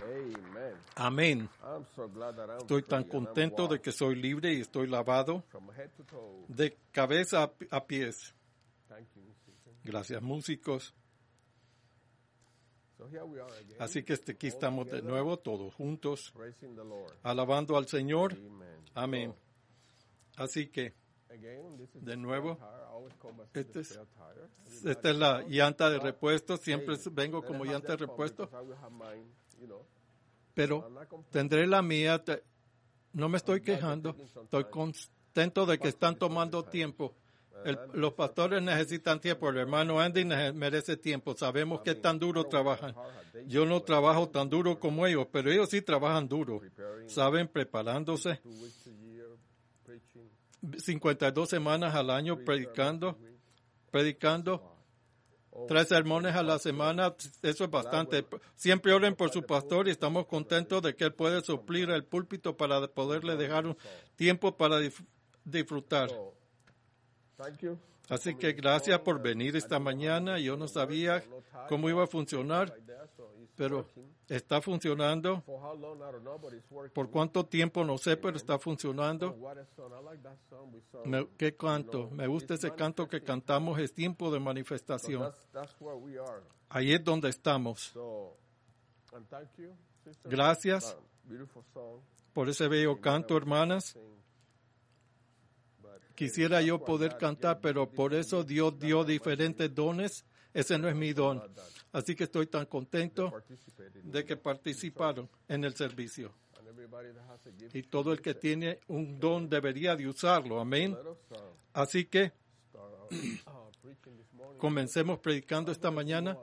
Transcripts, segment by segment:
Amén. Estoy tan contento de que soy libre y estoy lavado de cabeza a pies. Gracias, músicos. Así que aquí estamos de nuevo, todos juntos, alabando al Señor. Amén. Así que, de nuevo, esta es la llanta de repuesto. Siempre vengo como llanta de repuesto. Pero tendré la mía. No me estoy quejando. Estoy contento de que están tomando tiempo. Los pastores necesitan tiempo. El hermano Andy merece tiempo. Sabemos que tan duro trabajan. Yo no trabajo tan duro como ellos, pero ellos sí trabajan duro. Saben, preparándose. 52 semanas al año predicando. 3 sermones a la semana, eso es bastante. Siempre oren por su pastor y estamos contentos de que él puede suplir el púlpito para poderle dejar un tiempo para disfrutar. Así que gracias por venir esta mañana. Yo no sabía cómo iba a funcionar, pero está funcionando. ¿Por cuánto tiempo? No sé, pero está funcionando. ¿Qué canto? Me gusta ese canto que cantamos, es tiempo de manifestación. Ahí es donde estamos. Gracias por ese bello canto, hermanas. Quisiera yo poder cantar, pero por eso Dios dio diferentes dones. Ese no es mi don. Así que estoy tan contento de que participaron en el servicio. Y todo el que tiene un don debería de usarlo. Amén. Así que comencemos predicando esta mañana.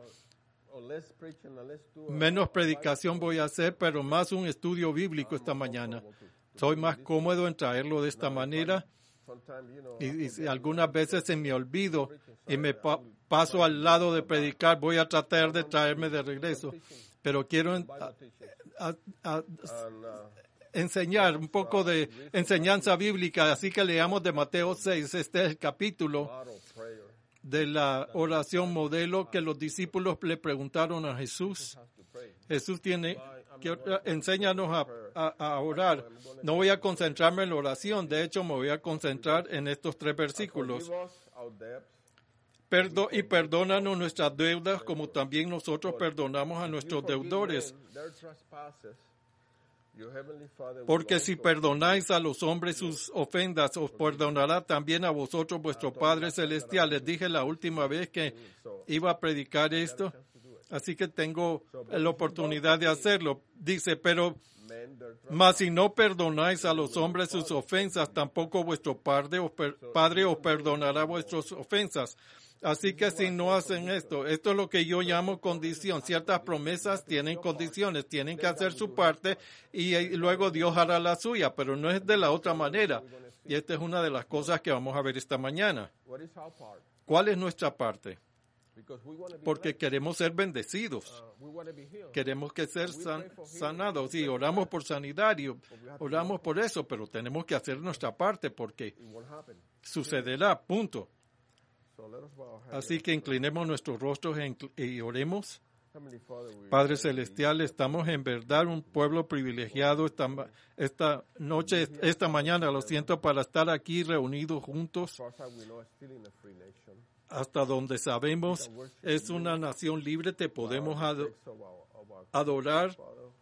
Menos predicación voy a hacer, pero más un estudio bíblico esta mañana. Soy más cómodo en traerlo de esta manera. Y algunas veces se me olvido y me paso al lado de predicar. Voy a tratar de traerme de regreso. Pero quiero enseñar un poco de enseñanza bíblica. Así que leamos de Mateo 6. Este es el capítulo de la oración modelo que los discípulos le preguntaron a Jesús. Jesús enséñanos a orar. No voy a concentrarme en la oración, de hecho me voy a concentrar en estos 3 versículos. Y perdónanos nuestras deudas como también nosotros perdonamos a nuestros deudores. Porque si perdonáis a los hombres sus ofensas, os perdonará también a vosotros vuestro Padre Celestial. Les dije la última vez que iba a predicar esto. Así que tengo la oportunidad de hacerlo. Dice, mas si no perdonáis a los hombres sus ofensas, tampoco vuestro Padre os perdonará vuestras ofensas. Así que si no hacen esto es lo que yo llamo condición. Ciertas promesas tienen condiciones, tienen que hacer su parte y luego Dios hará la suya, pero no es de la otra manera. Y esta es una de las cosas que vamos a ver esta mañana. ¿Cuál es nuestra parte? Porque queremos ser bendecidos, queremos que ser sanados y oramos por sanidad y oramos por eso, pero tenemos que hacer nuestra parte porque sucederá, punto. Así que inclinemos nuestros rostros y oremos. Padre Celestial, estamos en verdad un pueblo privilegiado esta noche, esta mañana, lo siento, para estar aquí reunidos juntos. Hasta donde sabemos es una nación libre, te podemos adorar.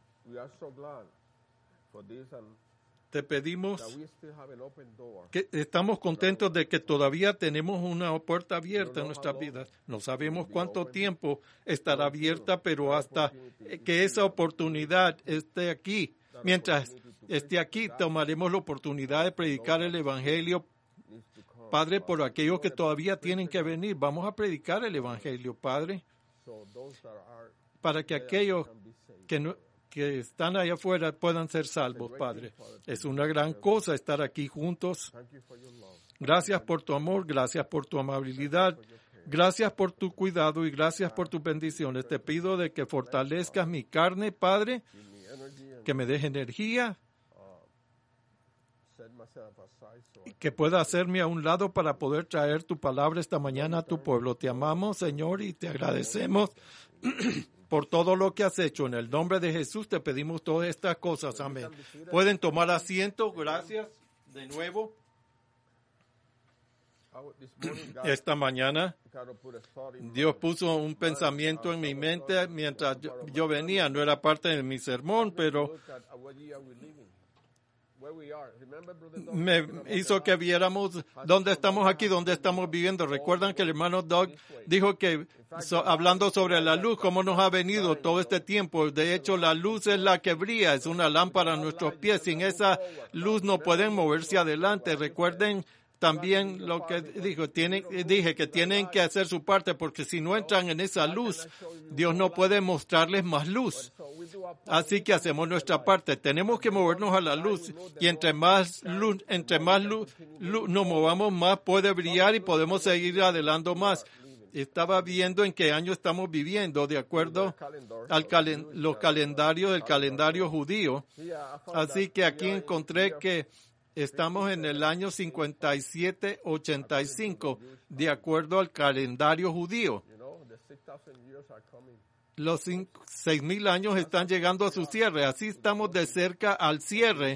Te pedimos que estamos contentos de que todavía tenemos una puerta abierta en nuestras vidas. No sabemos cuánto tiempo estará abierta, pero hasta que esa oportunidad esté aquí. Mientras esté aquí, tomaremos la oportunidad de predicar el Evangelio. Padre, por aquellos que todavía tienen que venir, vamos a predicar el Evangelio, Padre, para que aquellos que están allá afuera puedan ser salvos, Padre. Es una gran cosa estar aquí juntos. Gracias por tu amor, gracias por tu amabilidad, gracias por tu cuidado y gracias por tus bendiciones. Te pido de que fortalezcas mi carne, Padre, que me deje energía, que pueda hacerme a un lado para poder traer tu palabra esta mañana a tu pueblo. Te amamos, Señor, y te agradecemos por todo lo que has hecho. En el nombre de Jesús te pedimos todas estas cosas. Amén. Pueden tomar asiento. Gracias de nuevo. Esta mañana Dios puso un pensamiento en mi mente mientras yo venía. No era parte de mi sermón, pero me hizo que viéramos dónde estamos aquí, dónde estamos viviendo. Recuerdan que el hermano Doug dijo que, hablando sobre la luz, cómo nos ha venido todo este tiempo. De hecho, la luz es la que brilla, es una lámpara a nuestros pies. Sin esa luz no pueden moverse adelante. Recuerden también lo que dije que tienen que hacer su parte, porque si no entran en esa luz, Dios no puede mostrarles más luz. Así que hacemos nuestra parte. Tenemos que movernos a la luz, y entre más luz nos movamos, más puede brillar y podemos seguir adelante más. Estaba viendo en qué año estamos viviendo, de acuerdo al los calendarios del calendario judío. Así que aquí encontré que estamos en el año 5785, de acuerdo al calendario judío. Los 6,000 años están llegando a su cierre. Así estamos de cerca al cierre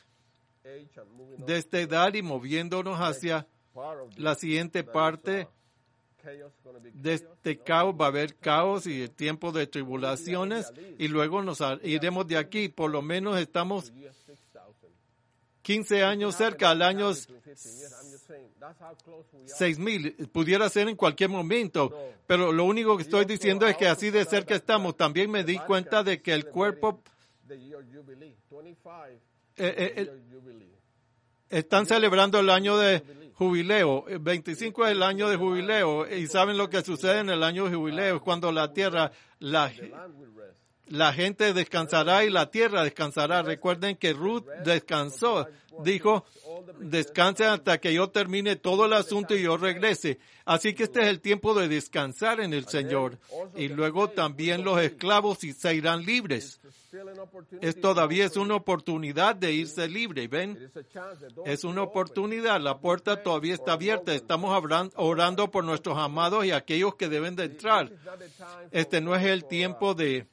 de esta edad y moviéndonos hacia la siguiente parte de este caos. Va a haber caos y el tiempo de tribulaciones, y luego nos iremos de aquí. Por lo menos estamos 15 años cerca al año 6,000. Pudiera ser en cualquier momento, pero lo único que estoy diciendo es que así de cerca estamos. También me di cuenta de que el cuerpo están celebrando el año de jubileo. 25 es el año de jubileo, y saben lo que sucede en el año de jubileo, es cuando la tierra, la gente descansará y la tierra descansará. Recuerden que Ruth descansó. Dijo, descansen hasta que yo termine todo el asunto y yo regrese. Así que este es el tiempo de descansar en el Señor. Y luego también los esclavos se irán libres. Todavía es una oportunidad de irse libre, ¿ven? Es una oportunidad. La puerta todavía está abierta. Estamos orando por nuestros amados y aquellos que deben de entrar. Este no es el tiempo de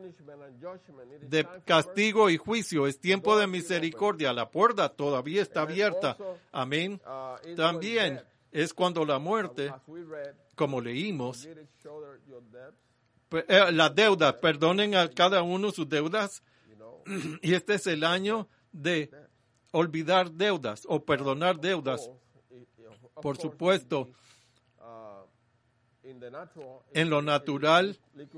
castigo y juicio, es tiempo de misericordia. La puerta todavía está abierta. Amén. También es cuando la muerte, como leímos, las deudas, perdonen a cada uno sus deudas, y este es el año de olvidar deudas o perdonar deudas. Por supuesto, en lo natural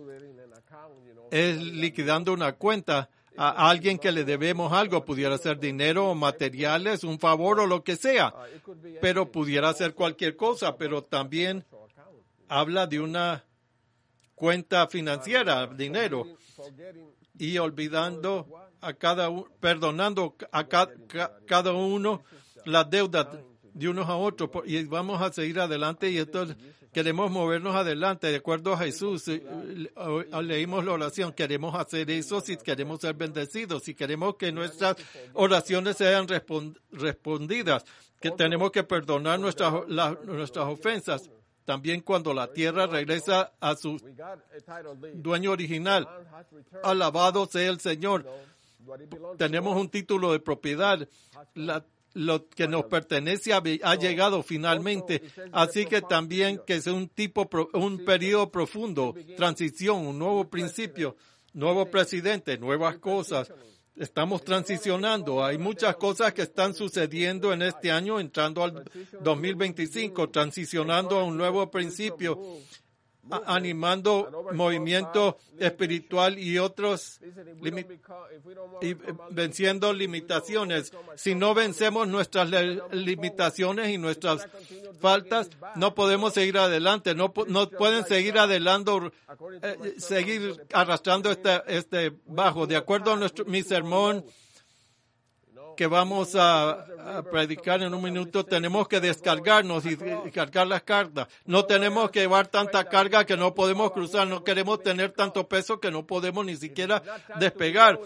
es liquidando una cuenta a alguien que le debemos algo. Pudiera ser dinero o materiales, un favor o lo que sea, pero pudiera ser cualquier cosa. Pero también habla de una cuenta financiera, dinero, y olvidando a perdonando a cada uno las deudas de unos a otros, y vamos a seguir adelante, y esto queremos movernos adelante de acuerdo a Jesús. Leímos la oración, queremos hacer eso si queremos ser bendecidos, si queremos que nuestras oraciones sean respondidas, que tenemos que perdonar nuestras ofensas. También cuando la tierra regresa a su dueño original, alabado sea el Señor. Tenemos un título de propiedad. Lo que nos pertenece ha llegado finalmente. Así que también que es un periodo profundo, transición, un nuevo principio, nuevo presidente, nuevas cosas. Estamos transicionando. Hay muchas cosas que están sucediendo en este año, entrando al 2025, transicionando a un nuevo principio, animando movimiento espiritual y otros, y venciendo limitaciones. Si no vencemos nuestras limitaciones y nuestras faltas, no podemos seguir adelante. No pueden seguir adelante, seguir arrastrando este bajo. De acuerdo a mi sermón que vamos a predicar en un minuto, tenemos que descargarnos y cargar las cargas. No tenemos que llevar tanta carga que no podemos cruzar. No queremos tener tanto peso que no podemos ni siquiera despegar.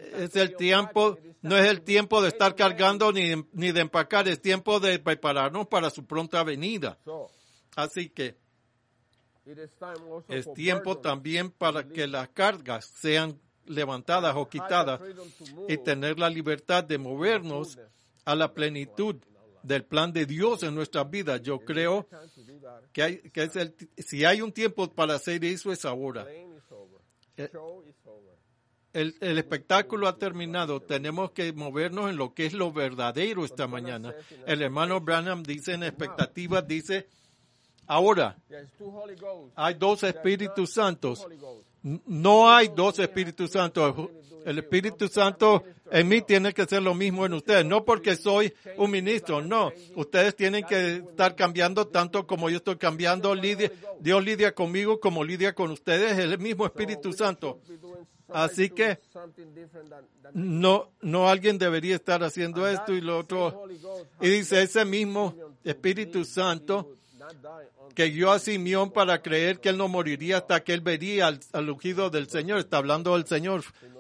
No es el tiempo de estar cargando ni de empacar. Es tiempo de prepararnos para su pronta venida. Así que Es tiempo también para que las cargas sean levantadas o quitadas y tener la libertad de movernos a la plenitud del plan de Dios en nuestras vidas. Yo creo que si hay un tiempo para hacer eso, es ahora. El espectáculo ha terminado. Tenemos que movernos en lo que es lo verdadero esta mañana. El hermano Branham dice en expectativas, dice, ahora hay dos Espíritus Santos. No hay dos Espíritus Santos. El Espíritu Santo en mí tiene que ser lo mismo en ustedes. No porque soy un ministro, no. Ustedes tienen que estar cambiando tanto como yo estoy cambiando. Dios lidia conmigo como lidia con ustedes. Es el mismo Espíritu Santo. Así que no alguien debería estar haciendo esto y lo otro. Y dice, ese mismo Espíritu Santo que guió a Simeón para creer que él no moriría hasta que él vería al ungido del Señor. Está hablando del Señor.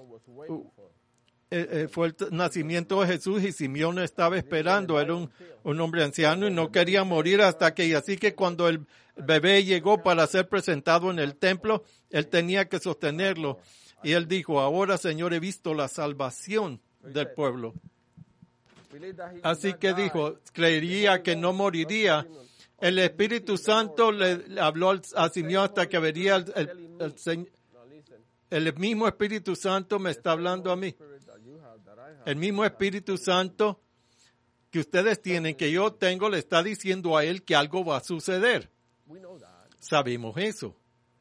Fue el nacimiento de Jesús y Simeón estaba esperando. Era un hombre anciano y no quería morir hasta que... Y así que cuando el bebé llegó para ser presentado en el templo, él tenía que sostenerlo. Y él dijo, ahora, Señor, he visto la salvación del pueblo. Así que dijo, creería que no moriría. El Espíritu Santo le habló a Simeón hasta que vería el Señor. El mismo Espíritu Santo me está hablando a mí. El mismo Espíritu Santo que ustedes tienen, que yo tengo, le está diciendo a él que algo va a suceder. Sabemos eso.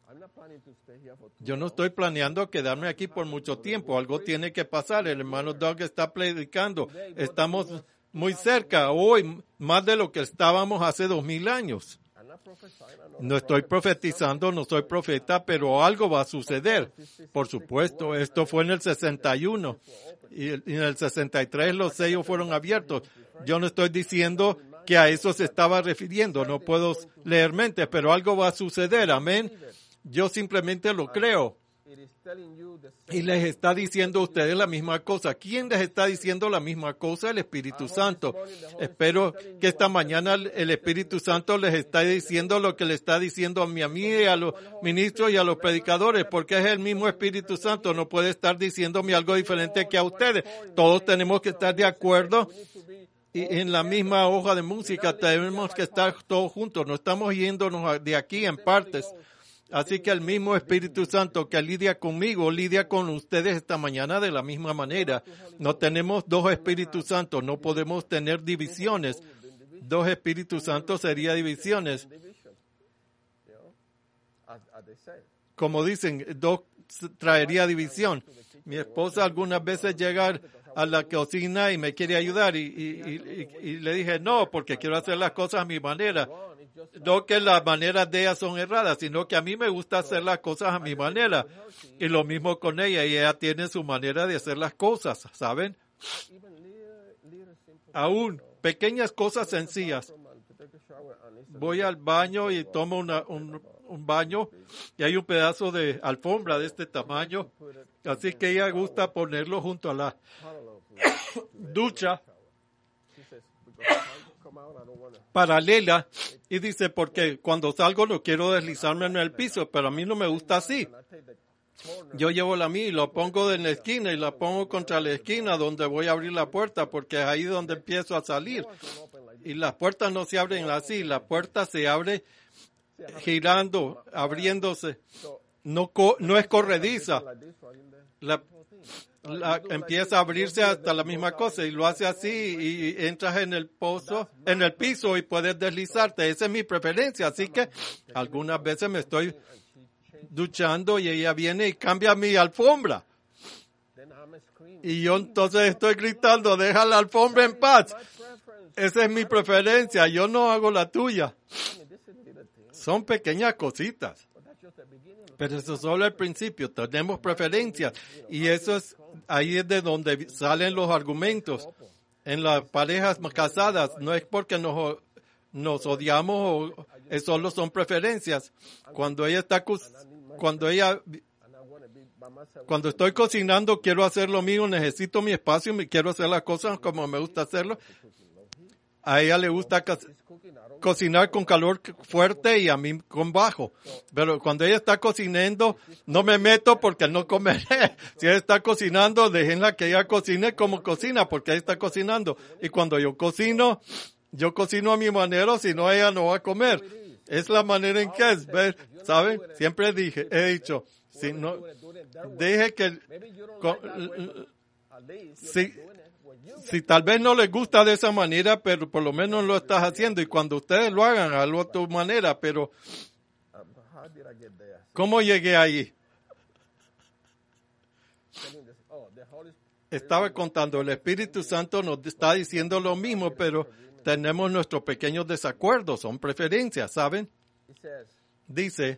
Yo no estoy planeando quedarme aquí por mucho tiempo. Algo tiene que pasar. El hermano Doug está predicando. Estamos muy cerca hoy, más de lo que estábamos hace 2000 años. No estoy profetizando, no soy profeta, pero algo va a suceder. Por supuesto, esto fue en el 61 y en el 63 los sellos fueron abiertos. Yo no estoy diciendo que a eso se estaba refiriendo, no puedo leer mentes, pero algo va a suceder, amén. Yo simplemente lo creo. Y les está diciendo a ustedes la misma cosa. ¿Quién les está diciendo la misma cosa? El Espíritu Santo. Espero que esta mañana el Espíritu Santo les está diciendo lo que le está diciendo a mí y a los ministros y a los predicadores, porque es el mismo Espíritu Santo. No puede estar diciéndome algo diferente que a ustedes. Todos tenemos que estar de acuerdo y en la misma hoja de música. Tenemos que estar todos juntos. No estamos yéndonos de aquí en partes. Así que el mismo Espíritu Santo que lidia conmigo, lidia con ustedes esta mañana de la misma manera. No tenemos dos Espíritus Santos, no podemos tener divisiones. Dos Espíritus Santos sería divisiones. Como dicen, dos traería división. Mi esposa algunas veces llega a la cocina y me quiere ayudar y le dije no, porque quiero hacer las cosas a mi manera. No que las maneras de ella son erradas, sino que a mí me gusta hacer las cosas a mi manera. Y lo mismo con ella, y ella tiene su manera de hacer las cosas, ¿saben? Aún pequeñas cosas sencillas. Voy al baño y tomo un baño y hay un pedazo de alfombra de este tamaño, así que ella gusta ponerlo junto a la ducha paralela y dice, porque cuando salgo no quiero deslizarme en el piso, pero a mí no me gusta así. Yo llevo la mía y lo pongo en la esquina y la pongo contra la esquina donde voy a abrir la puerta, porque es ahí donde empiezo a salir. Y las puertas no se abren así, la puerta se abre girando, abriéndose. No es corrediza. Empieza a abrirse hasta la misma cosa y lo hace así y entras en el piso y puedes deslizarte. Esa es mi preferencia, así que algunas veces me estoy duchando y ella viene y cambia mi alfombra. Y yo entonces estoy gritando, deja la alfombra en paz. Esa es mi preferencia, yo no hago la tuya. Son pequeñas cositas. Pero eso es solo el principio, tenemos preferencias y ahí es de donde salen los argumentos. En las parejas casadas no es porque nos odiamos, solo son preferencias. Cuando estoy cocinando, quiero hacer lo mío, necesito mi espacio, quiero hacer las cosas como me gusta hacerlo. A ella le gusta cocinar con calor fuerte y a mí con bajo. Pero cuando ella está cocinando, no me meto porque no comeré. Si ella está cocinando, déjenla que ella cocine como cocina, porque ella está cocinando. Y cuando yo cocino a mi manera, si no ella no va a comer. Es la manera en que es, ¿saben? Siempre he dicho, si no, deje que, si tal vez no les gusta de esa manera, pero por lo menos lo estás haciendo. Y cuando ustedes lo hagan, hazlo a tu manera. Pero, ¿cómo llegué ahí? Estaba contando, el Espíritu Santo nos está diciendo lo mismo, pero tenemos nuestros pequeños desacuerdos, son preferencias, ¿saben? Dice,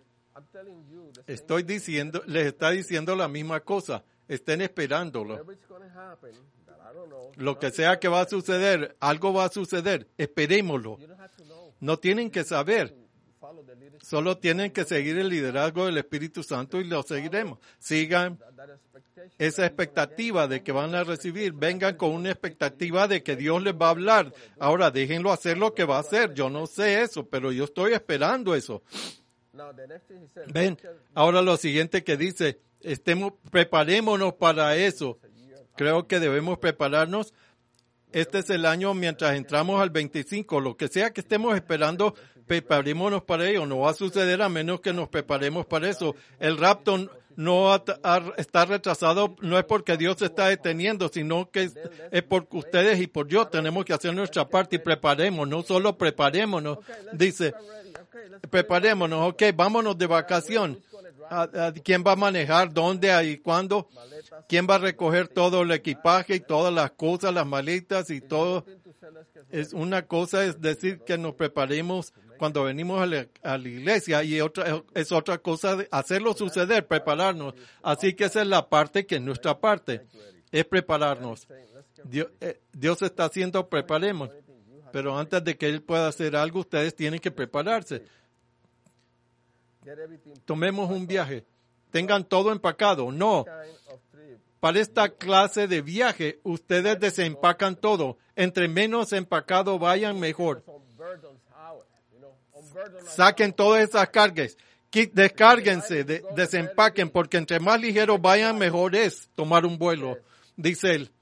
les está diciendo la misma cosa. Estén esperándolo. Lo que sea que va a suceder, algo va a suceder. Esperémoslo. No tienen que saber. Solo tienen que seguir el liderazgo del Espíritu Santo y lo seguiremos. Sigan esa expectativa de que van a recibir. Vengan con una expectativa de que Dios les va a hablar. Ahora déjenlo hacer lo que va a hacer. Yo no sé eso, pero yo estoy esperando eso. Ven, ahora lo siguiente que dice, preparémonos para eso. Creo que debemos prepararnos. Este es el año mientras entramos al 25. Lo que sea que estemos esperando, preparémonos para ello. No va a suceder a menos que nos preparemos para eso. El rapto no está retrasado, no es porque Dios se está deteniendo, sino que es por ustedes y por yo. Tenemos que hacer nuestra parte y preparémonos. No solo preparémonos. Dice, preparémonos, ok, vámonos de vacación. ¿Quién va a manejar? ¿Dónde? ¿Y cuándo? ¿Quién va a recoger todo el equipaje y todas las cosas, las maletas y todo? Una cosa es decir que nos preparemos cuando venimos a la iglesia y es otra cosa hacerlo suceder, prepararnos. Así que esa es la parte que es nuestra parte, es prepararnos. Dios está haciendo preparemos, pero antes de que Él pueda hacer algo, ustedes tienen que prepararse. Tomemos un viaje. Tengan todo empacado. No. Para esta clase de viaje, ustedes desempacan todo. Entre menos empacado vayan, mejor. Saquen todas esas cargas. Descárguense, desempaquen, porque entre más ligeros vayan, mejor es tomar un vuelo. Dice él.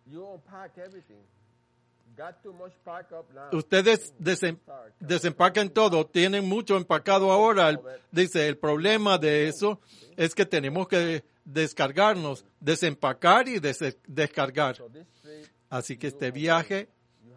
Ustedes desempaquen todo, tienen mucho empacado ahora. Dice, el problema de eso es que tenemos que descargarnos, desempacar y descargar. Así que este viaje,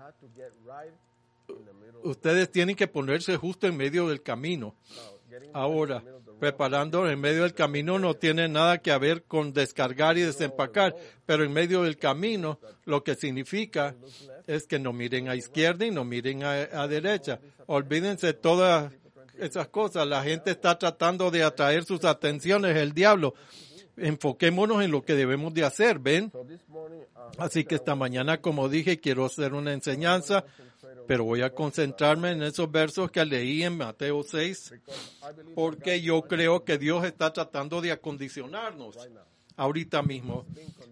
ustedes tienen que ponerse justo en medio del camino. Ahora, preparando en medio del camino no tiene nada que ver con descargar y desempacar, pero en medio del camino lo que significa es que no miren a izquierda y no miren a derecha. Olvídense todas esas cosas. La gente está tratando de atraer sus atenciones, el diablo. Enfoquémonos en lo que debemos de hacer, ¿ven? Así que esta mañana, como dije, quiero hacer una enseñanza, pero voy a concentrarme en esos versos que leí en Mateo 6, porque yo creo que Dios está tratando de acondicionarnos ahorita mismo.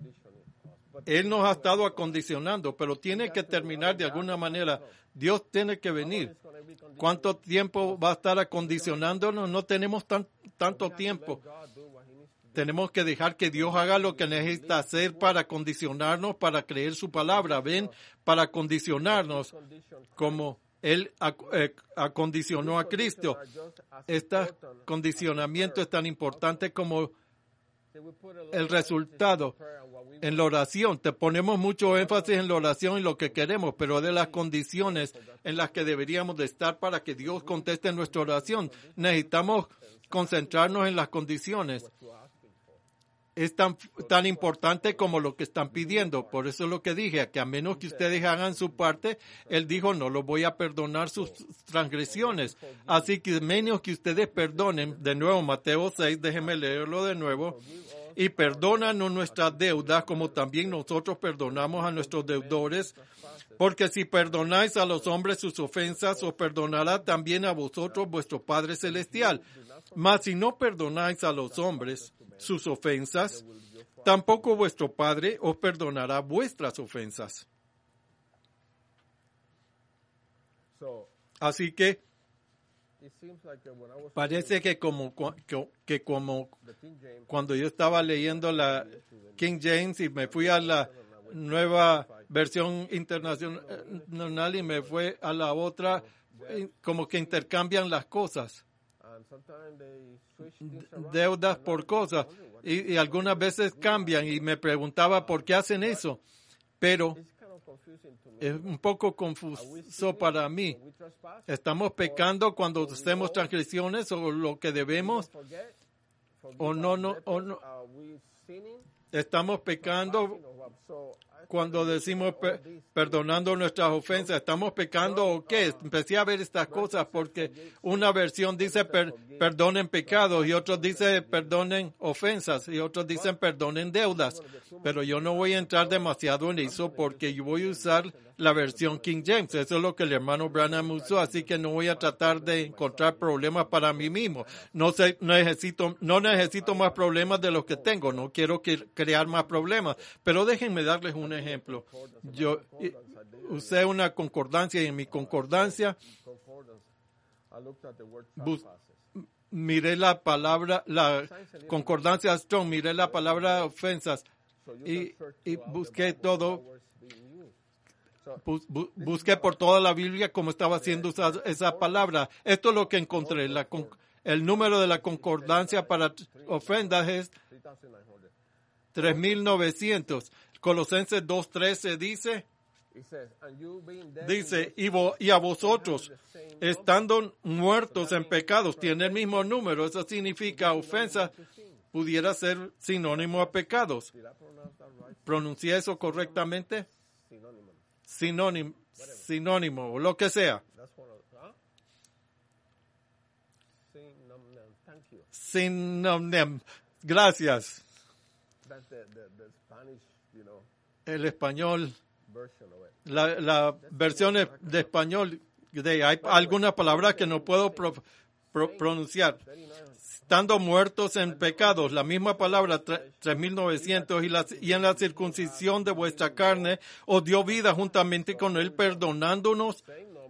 Él nos ha estado acondicionando, pero tiene que terminar de alguna manera. Dios tiene que venir. ¿Cuánto tiempo va a estar acondicionándonos? No tenemos tanto tiempo. Tenemos que dejar que Dios haga lo que necesita hacer para condicionarnos, para creer su palabra. ¿Ven? Para condicionarnos como Él acondicionó a Cristo. Este condicionamiento es tan importante como el resultado. En la oración, te ponemos mucho énfasis en la oración y lo que queremos, pero de las condiciones en las que deberíamos de estar para que Dios conteste nuestra oración. Necesitamos concentrarnos en las condiciones. Es tan importante como lo que están pidiendo. Por eso es lo que dije, que a menos que ustedes hagan su parte, Él dijo, no los voy a perdonar sus transgresiones. Así que menos que ustedes perdonen, de nuevo Mateo 6, déjenme leerlo de nuevo, y perdónanos nuestras deudas como también nosotros perdonamos a nuestros deudores, porque si perdonáis a los hombres sus ofensas, os perdonará también a vosotros vuestro Padre Celestial. Mas si no perdonáis a los hombres sus ofensas, tampoco vuestro Padre os perdonará vuestras ofensas. Así que parece que como cuando yo estaba leyendo la King James y me fui a la nueva versión internacional y me fui a la otra, como que intercambian las cosas, deudas por cosas, y algunas veces cambian, y me preguntaba por qué hacen eso, pero es un poco confuso para mí. ¿Estamos pecando cuando hacemos transgresiones o lo que debemos? ¿O no? ¿Estamos pecando cuando decimos perdonando nuestras ofensas? ¿Estamos pecando o qué? Empecé a ver estas cosas porque una versión dice perdonen pecados y otros dice perdonen ofensas y otros dicen perdonen deudas. Pero yo no voy a entrar demasiado en eso porque yo voy a usar la versión King James. Eso es lo que el hermano Branham usó, así que no voy a tratar de encontrar problemas para mí mismo. No necesito más problemas de los que tengo. No quiero crear más problemas. Pero déjenme darles un ejemplo. Yo usé una concordancia y en mi concordancia miré la palabra, la concordancia Strong, miré la palabra ofensas y busqué todo. Busqué por toda la Biblia cómo estaba siendo usada esa palabra. Esto es lo que encontré. El número de la concordancia para ofendas es 3,900. Colosenses 2:13 dice, y a vosotros, estando muertos en pecados, tiene el mismo número. Eso significa ofensa, pudiera ser sinónimo a pecados. ¿Pronuncié eso correctamente? Sinónimo, o lo que sea. Sinónimo. Gracias. El español, la versión de español, hay algunas palabras que no puedo pronunciar. Estando muertos en pecados, la misma palabra, 3,900, y en la circuncisión de vuestra carne, os dio vida juntamente con él, perdonándoos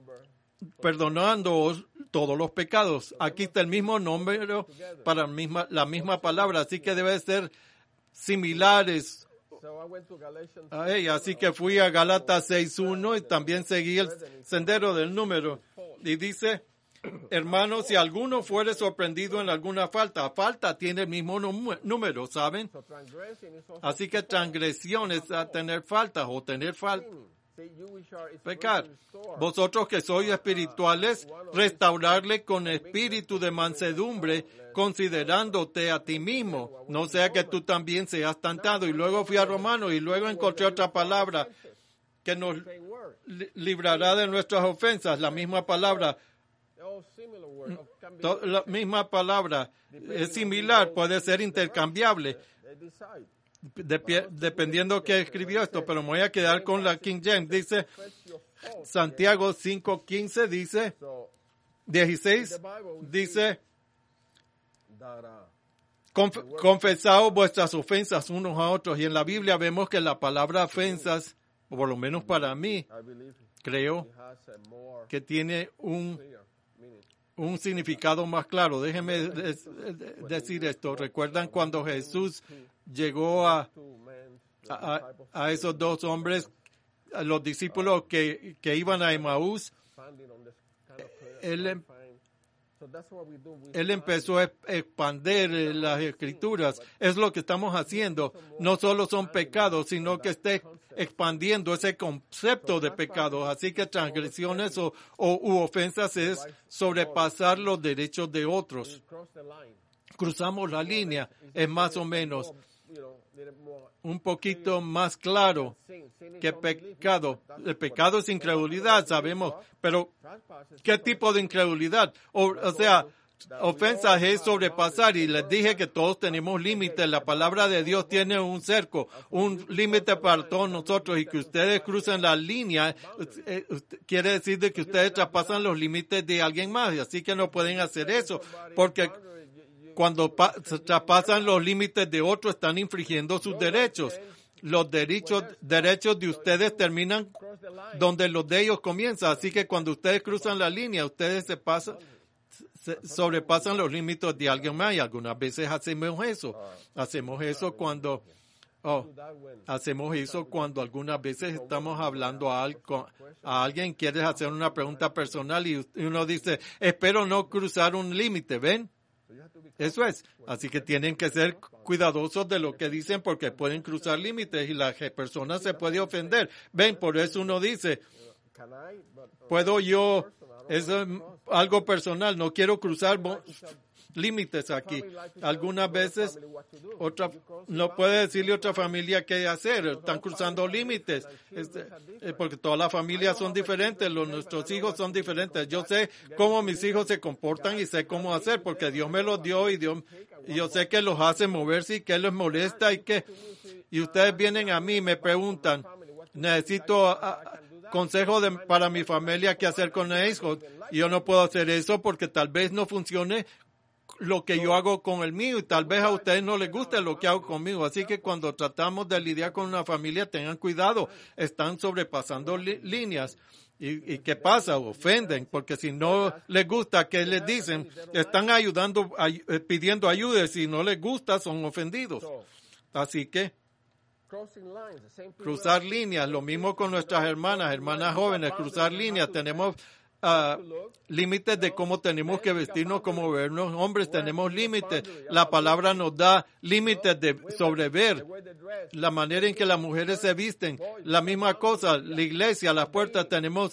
todos los pecados. Aquí está el mismo número para la misma palabra, así que debe ser similares a ella. Así que fui a Gálatas 6:1 y también seguí el sendero del número. Y dice, hermanos, si alguno fuere sorprendido en alguna falta tiene el mismo número, ¿saben? Así que transgresión es tener faltas o tener pecar. Vosotros que sois espirituales, restaurarle con espíritu de mansedumbre, considerándote a ti mismo, no sea que tú también seas tentado. Y luego fui a Romanos y luego encontré otra palabra que nos librará de nuestras ofensas, la misma palabra. La misma palabra es similar, puede ser intercambiable dependiendo que escribió esto, pero me voy a quedar con la King James. Dice Santiago 5:15, dice 16, dice confesaos vuestras ofensas unos a otros. Y en la Biblia vemos que la palabra ofensas, o por lo menos para mí, creo que tiene un significado más claro. Déjenme decir esto. ¿Recuerdan cuando Jesús llegó a esos dos hombres, a los discípulos que iban a Emaús? Él empezó a expandir las escrituras. Es lo que estamos haciendo. No solo son pecados, sino que está expandiendo ese concepto de pecados. Así que transgresiones u ofensas es sobrepasar los derechos de otros. Cruzamos la línea, es más o menos un poquito más claro que pecado. El pecado es incredulidad, sabemos, pero ¿qué tipo de incredulidad? O sea, ofensas es sobrepasar, y les dije que todos tenemos límites. La palabra de Dios tiene un cerco, un límite para todos nosotros, y que ustedes crucen la línea quiere decir de que ustedes traspasan los límites de alguien más, y así que no pueden hacer eso, porque cuando traspasan los límites de otros están infringiendo sus derechos. los derechos de ustedes terminan donde los de ellos comienzan. Así que cuando ustedes cruzan la línea, ustedes sobrepasan los límites de alguien más. Y algunas veces hacemos eso. Hacemos eso cuando algunas veces estamos hablando a alguien, quieres hacer una pregunta personal y uno dice, espero no cruzar un límite, ¿ven? Eso es. Así que tienen que ser cuidadosos de lo que dicen porque pueden cruzar límites y la persona se puede ofender. Ven, por eso uno dice, puedo yo, eso es algo personal, no quiero cruzar límites aquí. Algunas veces no puede decirle a otra familia qué hacer, están cruzando límites, porque todas las familias son diferentes, nuestros hijos son diferentes. Yo sé cómo mis hijos se comportan y sé cómo hacer, porque Dios me los dio y yo sé que los hace moverse y que les molesta y ustedes vienen a mí y me preguntan, necesito consejo para mi familia qué hacer con eso. Y yo no puedo hacer eso porque tal vez no funcione lo que yo hago con el mío y tal vez a ustedes no les guste lo que hago conmigo. Así que cuando tratamos de lidiar con una familia, tengan cuidado. Están sobrepasando líneas. ¿Y qué pasa? Ofenden, porque si no les gusta, ¿qué les dicen? Están pidiendo ayuda. Si no les gusta, son ofendidos. Así que cruzar líneas, lo mismo con nuestras hermanas jóvenes, cruzar líneas. Tenemos límites de cómo tenemos que vestirnos, cómo vernos. Hombres tenemos límites. La palabra nos da límites sobre ver la manera en que las mujeres se visten. La misma cosa, la iglesia, las puertas, tenemos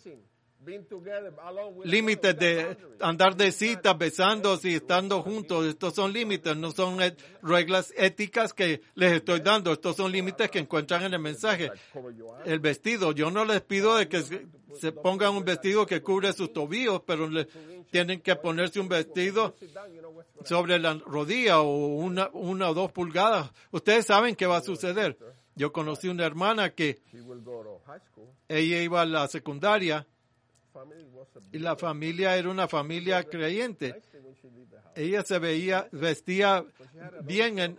límites de andar de citas, besándose y estando juntos. Estos son límites, no son reglas éticas que les estoy dando. Estos son límites que encuentran en el mensaje. El vestido, yo no les pido de que se pongan un vestido que cubre sus tobillos, pero tienen que ponerse un vestido sobre la rodilla o una o 2 pulgadas. Ustedes saben qué va a suceder. Yo conocí una hermana que ella iba a la secundaria y la familia era una familia creyente. Ella vestía bien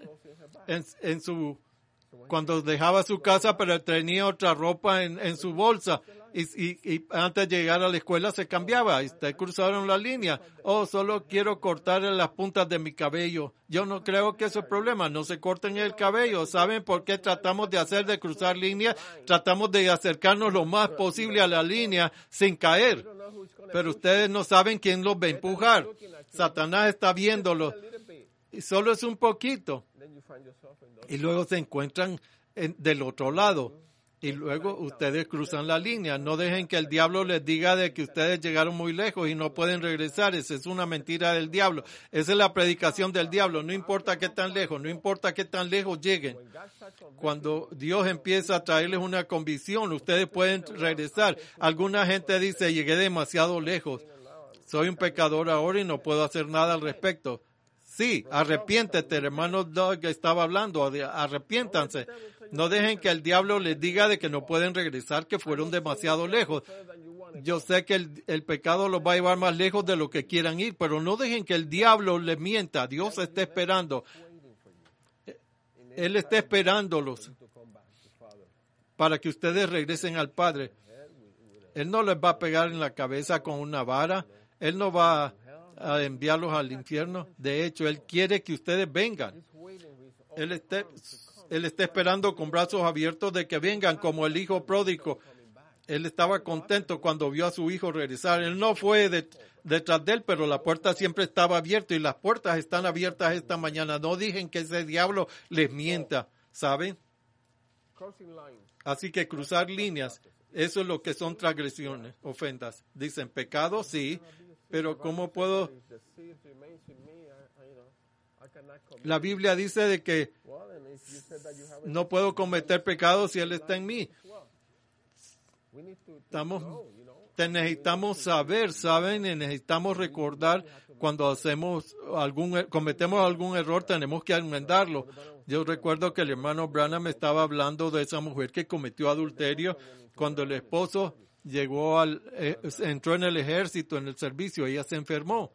cuando dejaba su casa, pero tenía otra ropa en su bolsa. Y antes de llegar a la escuela se cambiaba. Y cruzaron la línea. Solo quiero cortar las puntas de mi cabello. Yo no creo que eso es problema. No se corten el cabello. ¿Saben por qué tratamos de cruzar líneas? Tratamos de acercarnos lo más posible a la línea sin caer. Pero ustedes no saben quién los va a empujar. Satanás está viéndolo. Y solo es un poquito. Y luego se encuentran del otro lado. Y luego ustedes cruzan la línea. No dejen que el diablo les diga de que ustedes llegaron muy lejos y no pueden regresar. Esa es una mentira del diablo. Esa es la predicación del diablo. No importa qué tan lejos, no importa qué tan lejos lleguen. Cuando Dios empieza a traerles una convicción, ustedes pueden regresar. Alguna gente dice, llegué demasiado lejos. Soy un pecador ahora y no puedo hacer nada al respecto. Sí, arrepiéntete, hermano Doug estaba hablando, arrepiéntanse. No dejen que el diablo les diga de que no pueden regresar, que fueron demasiado lejos. Yo sé que el pecado los va a llevar más lejos de lo que quieran ir, pero no dejen que el diablo les mienta. Dios está esperando. Él está esperándolos para que ustedes regresen al Padre. Él no les va a pegar en la cabeza con una vara. Él no va a enviarlos al infierno. De hecho, Él quiere que ustedes vengan. Él está esperando con brazos abiertos de que vengan como el hijo pródigo. Él estaba contento cuando vio a su hijo regresar. Él no fue detrás de él, pero la puerta siempre estaba abierta y las puertas están abiertas esta mañana. No dejen que ese diablo les mienta, ¿saben? Así que cruzar líneas, eso es lo que son transgresiones, ofensas. Dicen pecado, sí, pero ¿cómo puedo? La Biblia dice de que no puedo cometer pecado si Él está en mí. Necesitamos saber, ¿saben? Necesitamos recordar cuando cometemos algún error, tenemos que enmendarlo. Yo recuerdo que el hermano Branham estaba hablando de esa mujer que cometió adulterio cuando el esposo entró en el ejército, en el servicio, ella se enfermó.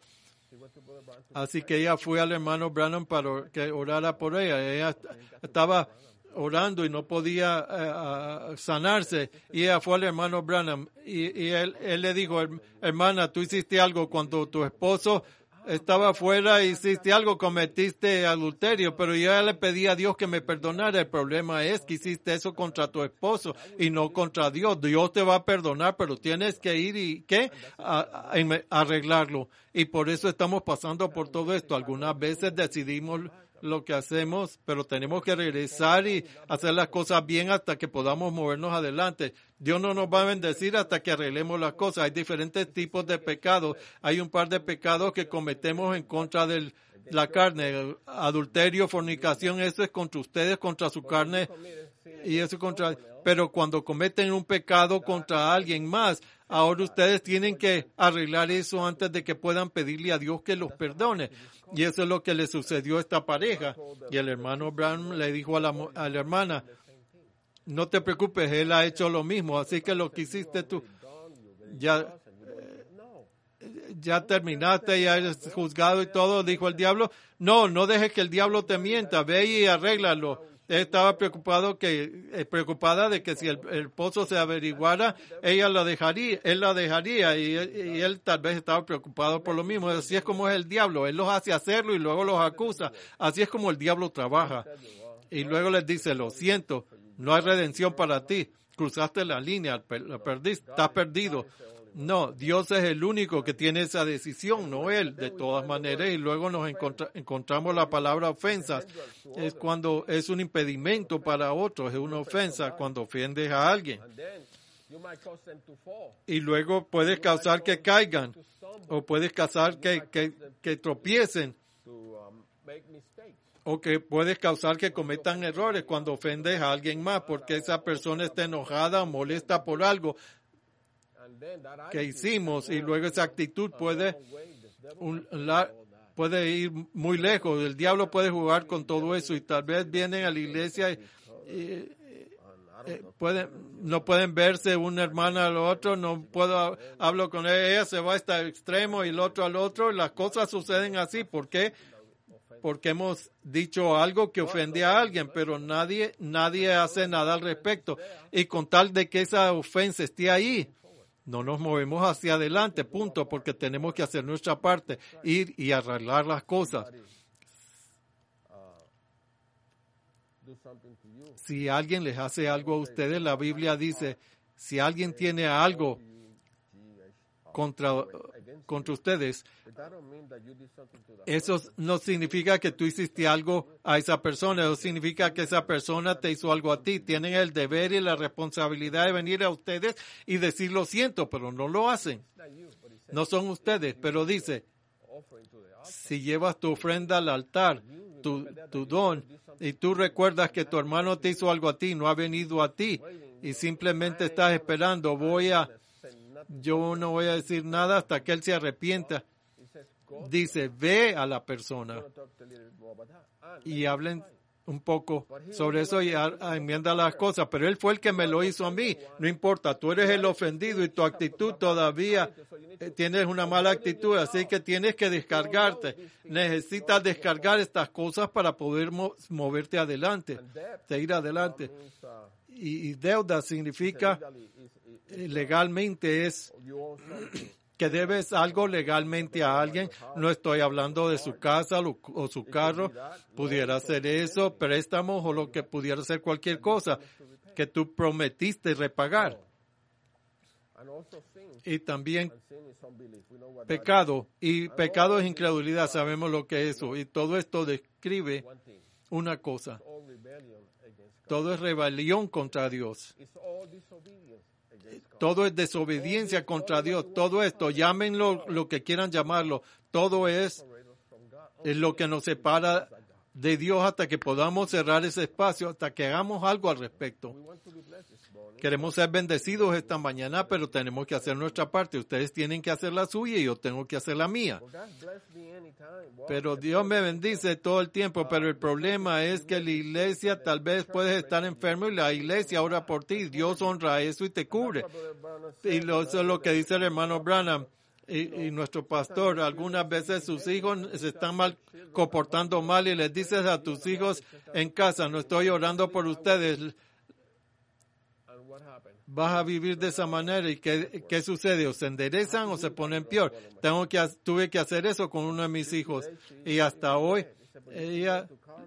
Así que ella fue al hermano Branham para que orara por ella. Ella estaba orando y no podía sanarse. Y ella fue al hermano Branham y él le dijo, hermana, tú hiciste algo cuando tu esposo estaba afuera, hiciste algo, cometiste adulterio, pero yo ya le pedí a Dios que me perdonara. El problema es que hiciste eso contra tu esposo y no contra Dios. Dios te va a perdonar, pero tienes que ir y arreglarlo. Y por eso estamos pasando por todo esto. Algunas veces decidimos lo que hacemos, pero tenemos que regresar y hacer las cosas bien hasta que podamos movernos adelante. Dios no nos va a bendecir hasta que arreglemos las cosas. Hay diferentes tipos de pecados. Hay un par de pecados que cometemos en contra de la carne. Adulterio, fornicación, eso es contra ustedes, contra su carne. Y eso pero cuando cometen un pecado contra alguien más, ahora ustedes tienen que arreglar eso antes de que puedan pedirle a Dios que los perdone. Y eso es lo que le sucedió a esta pareja. Y el hermano Brown le dijo a la hermana, no te preocupes, él ha hecho lo mismo, así que lo que hiciste tú, ya terminaste, ya eres juzgado y todo. Dijo el diablo, no dejes que el diablo te mienta, ve y arréglalo. Él estaba preocupada de que si el esposo se averiguara, él la dejaría y él tal vez estaba preocupado por lo mismo. Así es como es el diablo, él los hace hacerlo y luego los acusa. Así es como el diablo trabaja. Y luego les dice, lo siento, no hay redención para ti, cruzaste la línea, la perdiste, estás perdido. No, Dios es el único que tiene esa decisión, no él, de todas maneras. Y luego nos encontramos la palabra ofensas. Es cuando es un impedimento para otros, es una ofensa cuando ofendes a alguien. Y luego puedes causar que caigan, o puedes causar que tropiecen, o que puedes causar que cometan errores cuando ofendes a alguien más, porque esa persona está enojada o molesta por algo que hicimos, y luego esa actitud puede ir muy lejos. El diablo puede jugar con todo eso y tal vez vienen a la iglesia y no pueden verse una hermana al otro, hablo con ella se va a este extremo y el otro al otro. Las cosas suceden así. ¿Por qué? Porque hemos dicho algo que ofende a alguien, pero nadie hace nada al respecto. Y con tal de que esa ofensa esté ahí, no nos movemos hacia adelante, punto, porque tenemos que hacer nuestra parte, ir y arreglar las cosas. Si alguien les hace algo a ustedes, la Biblia dice, si alguien tiene algo contra ustedes, eso no significa que tú hiciste algo a esa persona, eso significa que esa persona te hizo algo a ti. Tienen el deber y la responsabilidad de venir a ustedes y decir lo siento, pero no lo hacen. No son ustedes, pero dice, si llevas tu ofrenda al altar, tu don, y tú recuerdas que tu hermano te hizo algo a ti, no ha venido a ti, y simplemente estás esperando, yo no voy a decir nada hasta que él se arrepienta. Dice, ve a la persona y hablen un poco sobre eso y enmienda las cosas. Pero él fue el que me lo hizo a mí. No importa, tú eres el ofendido y tu actitud todavía tienes una mala actitud, así que tienes que descargarte. Necesitas descargar estas cosas para poder moverte adelante, seguir adelante. Y deuda significa legalmente es que debes algo legalmente a alguien. No estoy hablando de su casa o su carro. Pudiera ser eso, préstamos o lo que pudiera ser cualquier cosa que tú prometiste repagar. Y también pecado. Y pecado es incredulidad. Sabemos lo que es eso. Y todo esto describe una cosa. Todo es rebelión contra Dios. Todo es desobediencia contra Dios. Todo esto, llámenlo lo que quieran llamarlo. Todo es lo que nos separa de Dios hasta que podamos cerrar ese espacio, hasta que hagamos algo al respecto. Queremos ser bendecidos esta mañana, pero tenemos que hacer nuestra parte. Ustedes tienen que hacer la suya y yo tengo que hacer la mía. Pero Dios me bendice todo el tiempo, pero el problema es que la iglesia tal vez puedes estar enfermo y la iglesia ora por ti. Dios honra eso y te cubre. Y eso es lo que dice el hermano Branham. y nuestro pastor, algunas veces sus hijos se están comportando mal y les dices a tus hijos en casa, no estoy orando por ustedes, vas a vivir de esa manera. ¿Y qué sucede? ¿O se enderezan o se ponen peor? Tuve que hacer eso con uno de mis hijos y hasta hoy ella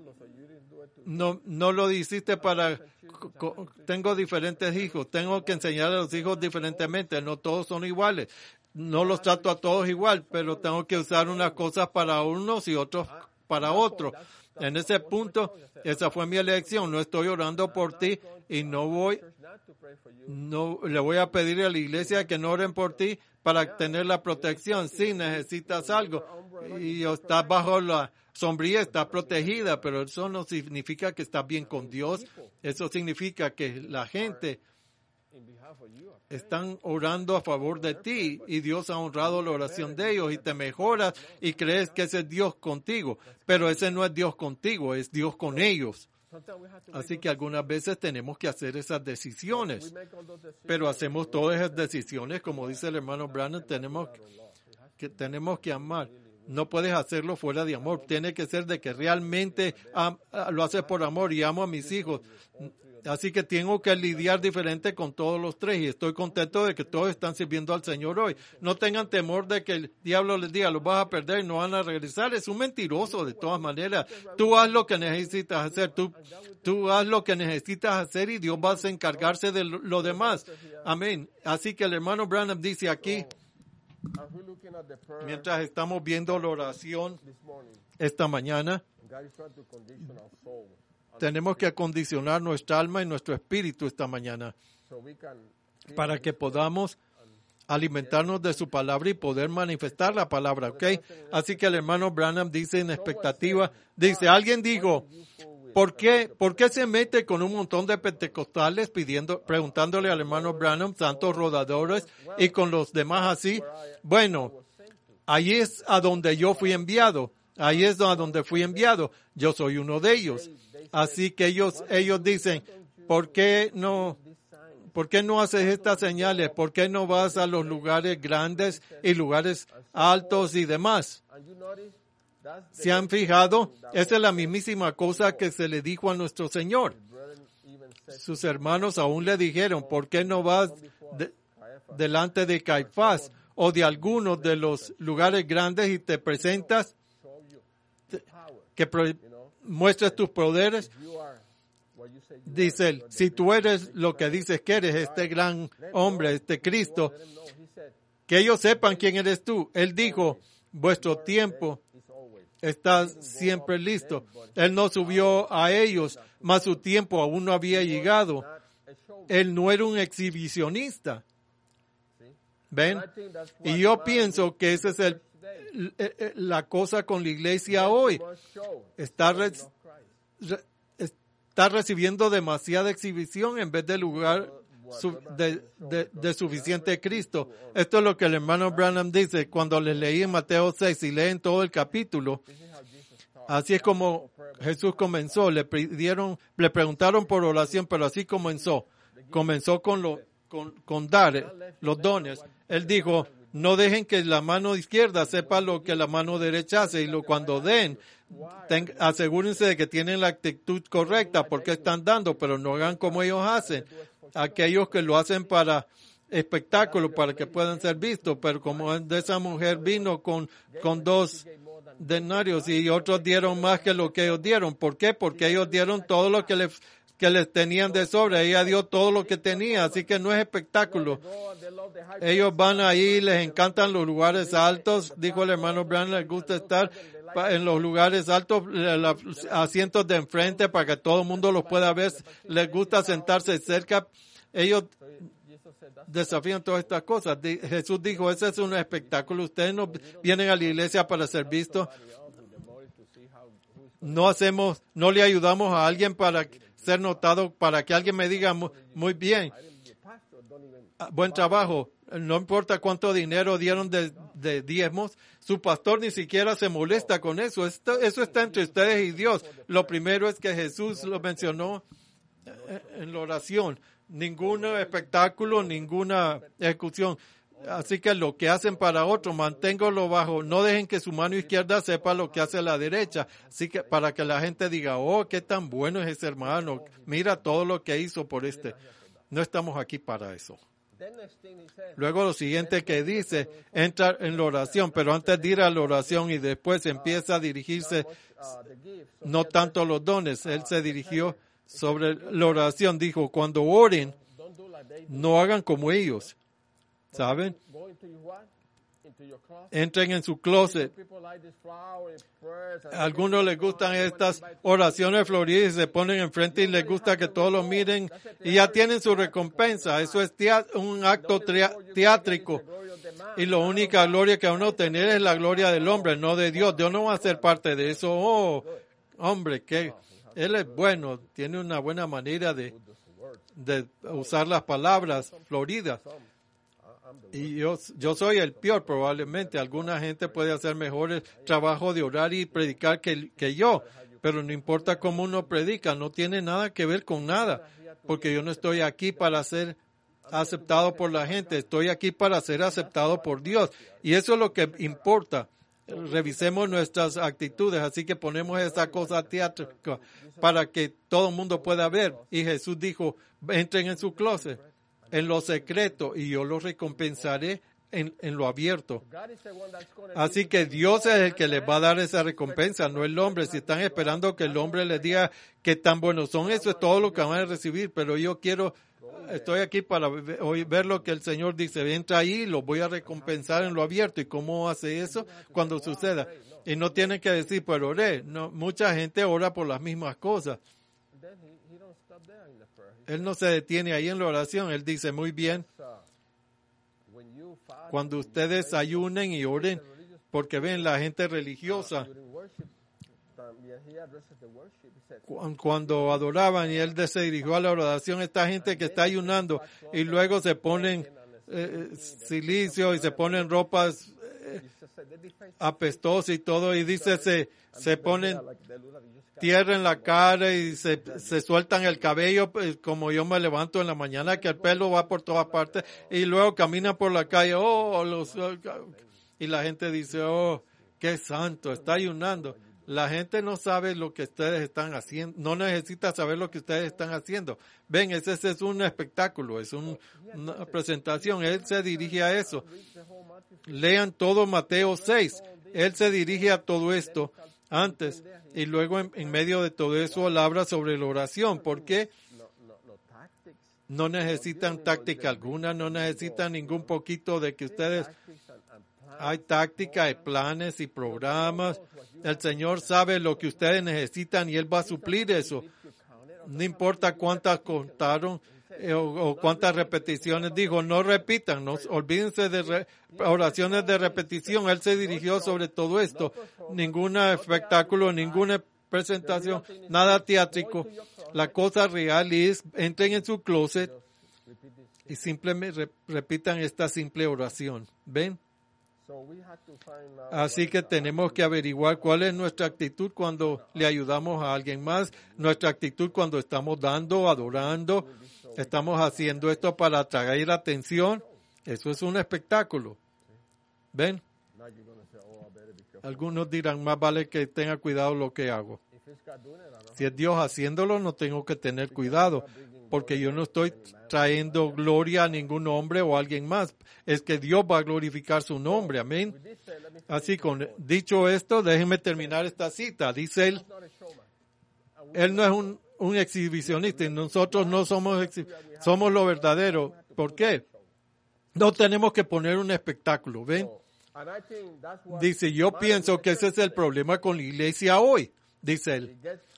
no lo hiciste tengo diferentes hijos, tengo que enseñar a los hijos diferentemente, no todos son iguales, no los trato a todos igual, pero tengo que usar unas cosas para unos y otros para otros. En ese punto, esa fue mi elección, no estoy orando por ti y no le voy a pedir a la iglesia que no oren por ti para tener la protección. Sí, necesitas algo y estás bajo la sombrilla, está protegida, pero eso no significa que estás bien con Dios. Eso significa que la gente están orando a favor de ti y Dios ha honrado la oración de ellos y te mejoras y crees que ese es Dios contigo, pero ese no es Dios contigo, es Dios con ellos. Así que algunas veces tenemos que hacer esas decisiones, pero hacemos todas esas decisiones, como dice el hermano Branham, tenemos que amar. No puedes hacerlo fuera de amor. Tiene que ser de que realmente lo haces por amor y amo a mis hijos. Así que tengo que lidiar diferente con todos los tres y estoy contento de que todos están sirviendo al Señor hoy. No tengan temor de que el diablo les diga, los vas a perder y no van a regresar. Es un mentiroso de todas maneras. Tú haz lo que necesitas hacer. Tú haz lo que necesitas hacer y Dios va a encargarse de lo demás. Amén. Así que el hermano Branham dice aquí, mientras estamos viendo la oración esta mañana, tenemos que acondicionar nuestra alma y nuestro espíritu esta mañana para que podamos alimentarnos de su palabra y poder manifestar la palabra, ¿ok? Así que el hermano Branham dice en expectativa, alguien dijo, ¿por qué se mete con un montón de pentecostales preguntándole al hermano Branham, santos rodadores, y con los demás así? Bueno, ahí es a donde yo fui enviado. Ahí es a donde fui enviado. Yo soy uno de ellos. Así que ellos dicen, ¿por qué no haces estas señales? ¿Por qué no vas a los lugares grandes y lugares altos y demás? ¿Se han fijado? Esa es la mismísima cosa que se le dijo a nuestro Señor. Sus hermanos aún le dijeron, ¿por qué no vas delante de Caifás o de algunos de los lugares grandes y te presentas, que muestres tus poderes? Dice él, si tú eres lo que dices que eres, este gran hombre, este Cristo, que ellos sepan quién eres tú. Él dijo, vuestro tiempo está siempre listo. Él no subió a ellos, mas su tiempo aún no había llegado. Él no era un exhibicionista. ¿Ven? Y yo pienso que esa es la cosa con la iglesia hoy. Está recibiendo demasiada exhibición en vez de lugar de suficiente Cristo. Esto es lo que el hermano Branham dice cuando les leí en Mateo 6 y leen todo el capítulo. Así es como Jesús comenzó. Le preguntaron por oración, pero así comenzó. Comenzó con dar los dones. Él dijo, no dejen que la mano izquierda sepa lo que la mano derecha hace, y cuando den, asegúrense de que tienen la actitud correcta porque están dando, pero no hagan como ellos hacen. Aquellos que lo hacen para espectáculo, para que puedan ser vistos, pero como de esa mujer vino con 2 denarios y otros dieron más que lo que ellos dieron. ¿Por qué? Porque ellos dieron todo lo que les tenían de sobra. Ella dio todo lo que tenía, así que no es espectáculo. Ellos van ahí, les encantan los lugares altos. Dijo el hermano Brown, les gusta estar en los lugares altos, los asientos de enfrente para que todo el mundo los pueda ver. Les gusta sentarse cerca. Ellos desafían todas estas cosas. Jesús dijo, ese es un espectáculo. Ustedes no vienen a la iglesia para ser vistos. No le ayudamos a alguien para ser notado, para que alguien me diga muy bien, buen trabajo. No importa cuánto dinero dieron de diezmos, su pastor ni siquiera se molesta con eso. Eso está entre ustedes y Dios. Lo primero es que Jesús lo mencionó en la oración. Ningún espectáculo, ninguna ejecución. Así que lo que hacen para otro, manténganlo bajo. No dejen que su mano izquierda sepa lo que hace la derecha. Así que para que la gente diga, oh, qué tan bueno es ese hermano. Mira todo lo que hizo por este. No estamos aquí para eso. Luego lo siguiente que dice, entra en la oración, pero antes de ir a la oración y después empieza a dirigirse, no tanto los dones, él se dirigió sobre la oración, dijo, cuando oren, no hagan como ellos, ¿saben? Entren en su closet. A algunos les gustan estas oraciones floridas y se ponen enfrente y les gusta que todos lo miren y ya tienen su recompensa. Eso es un acto teátrico. Y la única gloria que uno tener es la gloria del hombre, no de Dios. Dios no va a ser parte de eso. Oh, hombre, que él es bueno, tiene una buena manera de usar las palabras floridas. Y yo soy el peor probablemente. Alguna gente puede hacer mejor el trabajo de orar y predicar que yo. Pero no importa cómo uno predica, no tiene nada que ver con nada. Porque yo no estoy aquí para ser aceptado por la gente. Estoy aquí para ser aceptado por Dios. Y eso es lo que importa. Revisemos nuestras actitudes. Así que ponemos esa cosa teátrica para que todo el mundo pueda ver. Y Jesús dijo, entren en su closet, en lo secreto, y yo los recompensaré en lo abierto. Así que Dios es el que les va a dar esa recompensa, no el hombre. Si están esperando que el hombre les diga qué tan buenos son, eso es todo lo que van a recibir. Pero yo estoy aquí para ver lo que el Señor dice. Entra ahí y los voy a recompensar en lo abierto. ¿Y cómo hace eso? Cuando suceda. Y no tienen que decir, pero oré. No, mucha gente ora por las mismas cosas. Él no se detiene ahí en la oración. Él dice, muy bien, cuando ustedes ayunen y oren, porque ven la gente religiosa, cuando adoraban y él se dirigió a la oración, esta gente que está ayunando y luego se ponen silicio y se ponen ropas apestosas y todo, y dice, se ponen tierra en la cara y se sueltan el cabello, como yo me levanto en la mañana, que el pelo va por todas partes, y luego caminan por la calle, y la gente dice, oh, qué santo, está ayunando. La gente no sabe lo que ustedes están haciendo, no necesita saber lo que ustedes están haciendo. Ven, ese es un espectáculo, es una presentación, él se dirige a eso. Lean todo Mateo 6, él se dirige a todo esto antes. Y luego en medio de todo eso él habla sobre la oración. ¿Por qué? No necesitan táctica alguna, no necesitan ningún poquito de que ustedes... Hay táctica, hay planes y programas. El Señor sabe lo que ustedes necesitan y Él va a suplir eso. No importa cuántas contaron o cuántas repeticiones dijo, no repitan, no olvídense de oraciones de repetición. Él se dirigió sobre todo esto. Ningún espectáculo, ninguna presentación, nada teátrico. La cosa real es, entren en su closet y simplemente repitan esta simple oración. ¿Ven? Así que tenemos que averiguar cuál es nuestra actitud cuando le ayudamos a alguien más, nuestra actitud cuando estamos dando, adorando, estamos haciendo esto para atraer atención. Eso es un espectáculo. ¿Ven? Algunos dirán, más vale que tenga cuidado lo que hago. Si es Dios haciéndolo, no tengo que tener cuidado, porque yo no estoy trayendo gloria a ningún hombre o a alguien más. Es que Dios va a glorificar su nombre. Amén. Así, dicho esto, déjenme terminar esta cita. Dice él no es un exhibicionista y nosotros no somos lo verdadero. ¿Por qué? No tenemos que poner un espectáculo. ¿Ven? Dice, yo pienso que ese es el problema con la iglesia hoy. Dice él.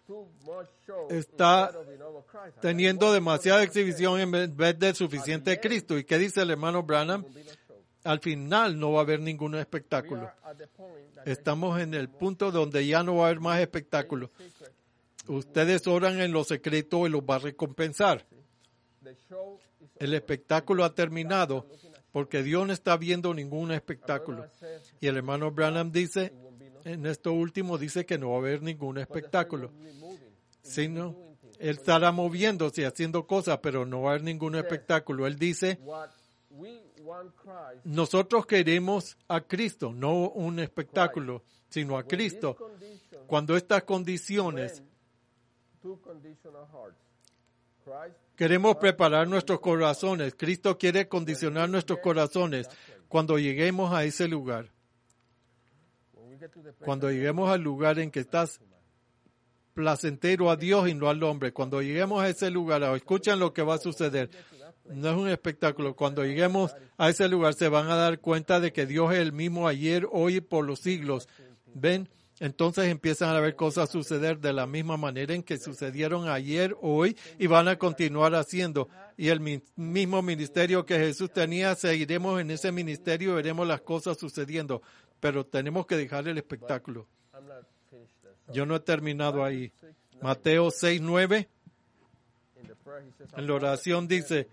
Está teniendo demasiada exhibición en vez de suficiente Cristo. ¿Y qué dice el hermano Branham? Al final no va a haber ningún espectáculo. Estamos en el punto donde ya no va a haber más espectáculo. Ustedes oran en lo secreto y los va a recompensar. El espectáculo ha terminado porque Dios no está viendo ningún espectáculo. Y el hermano Branham dice, en esto último, dice que no va a haber ningún espectáculo. Sino, él estará moviéndose, haciendo cosas, pero no va a haber ningún espectáculo. Él dice, Nosotros queremos a Cristo, no un espectáculo, sino a Cristo. Cuando estas condiciones, queremos preparar nuestros corazones. Cristo quiere condicionar nuestros corazones cuando lleguemos a ese lugar. Cuando lleguemos al lugar en que estás placentero a Dios y no al hombre. Cuando lleguemos a ese lugar, escuchen lo que va a suceder. No es un espectáculo. Cuando lleguemos a ese lugar se van a dar cuenta de que Dios es el mismo ayer, hoy y por los siglos. ¿Ven? Entonces empiezan a ver cosas suceder de la misma manera en que sucedieron ayer, hoy y van a continuar haciendo. Y el mismo ministerio que Jesús tenía, seguiremos en ese ministerio y veremos las cosas sucediendo. Pero tenemos que dejar el espectáculo. Yo no he terminado ahí. Mateo 6:9. En la oración dice: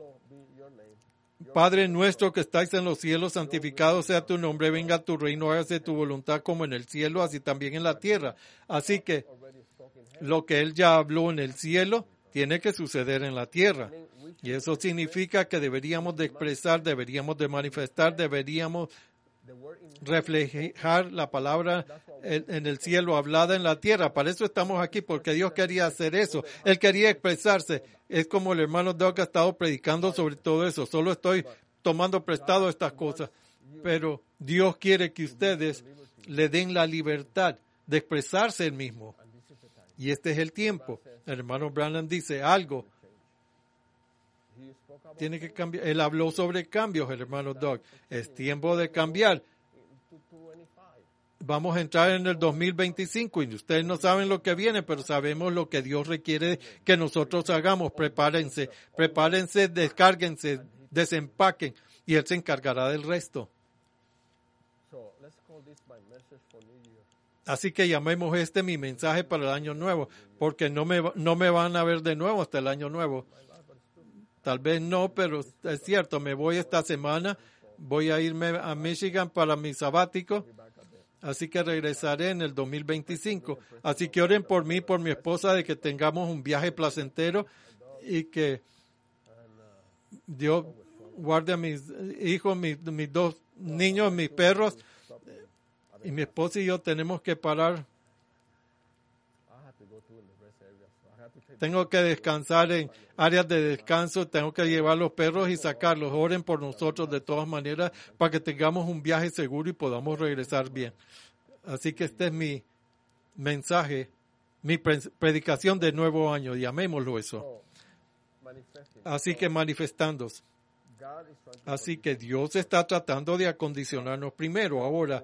Padre nuestro que estáis en los cielos, santificado sea tu nombre, venga tu reino, hágase tu voluntad como en el cielo, así también en la tierra. Así que lo que Él ya habló en el cielo tiene que suceder en la tierra. Y eso significa que deberíamos de expresar, deberíamos de manifestar, deberíamos reflejar la palabra en el cielo hablada en la tierra. Para eso estamos aquí, porque Dios quería hacer eso. Él quería expresarse. Es como el hermano Doug ha estado predicando sobre todo eso. Solo estoy tomando prestado estas cosas. Pero Dios quiere que ustedes le den la libertad de expresarse él mismo. Y este es el tiempo. El hermano Branham dice algo. Tiene que cambiar. Él habló sobre cambios, el hermano Doug. Es tiempo de cambiar. Vamos a entrar en el 2025 y ustedes no saben lo que viene, pero sabemos lo que Dios requiere que nosotros hagamos. Prepárense, descárguense, desempaquen y Él se encargará del resto. Así que llamemos mi mensaje para el año nuevo, porque no me van a ver de nuevo hasta el año nuevo. Tal vez no, pero es cierto, me voy esta semana, voy a irme a Michigan para mi sabático, así que regresaré en el 2025. Así que oren por mí, por mi esposa, de que tengamos un viaje placentero y que Dios guarde a mis hijos, mis dos niños, mis perros, y mi esposa y yo tenemos que parar. Tengo que descansar en áreas de descanso, tengo que llevar los perros y sacarlos. Oren por nosotros de todas maneras para que tengamos un viaje seguro y podamos regresar bien. Así que este es mi mensaje, mi predicación de nuevo año, llamémoslo eso. Así que manifestándose. Así que Dios está tratando de acondicionarnos primero. Ahora,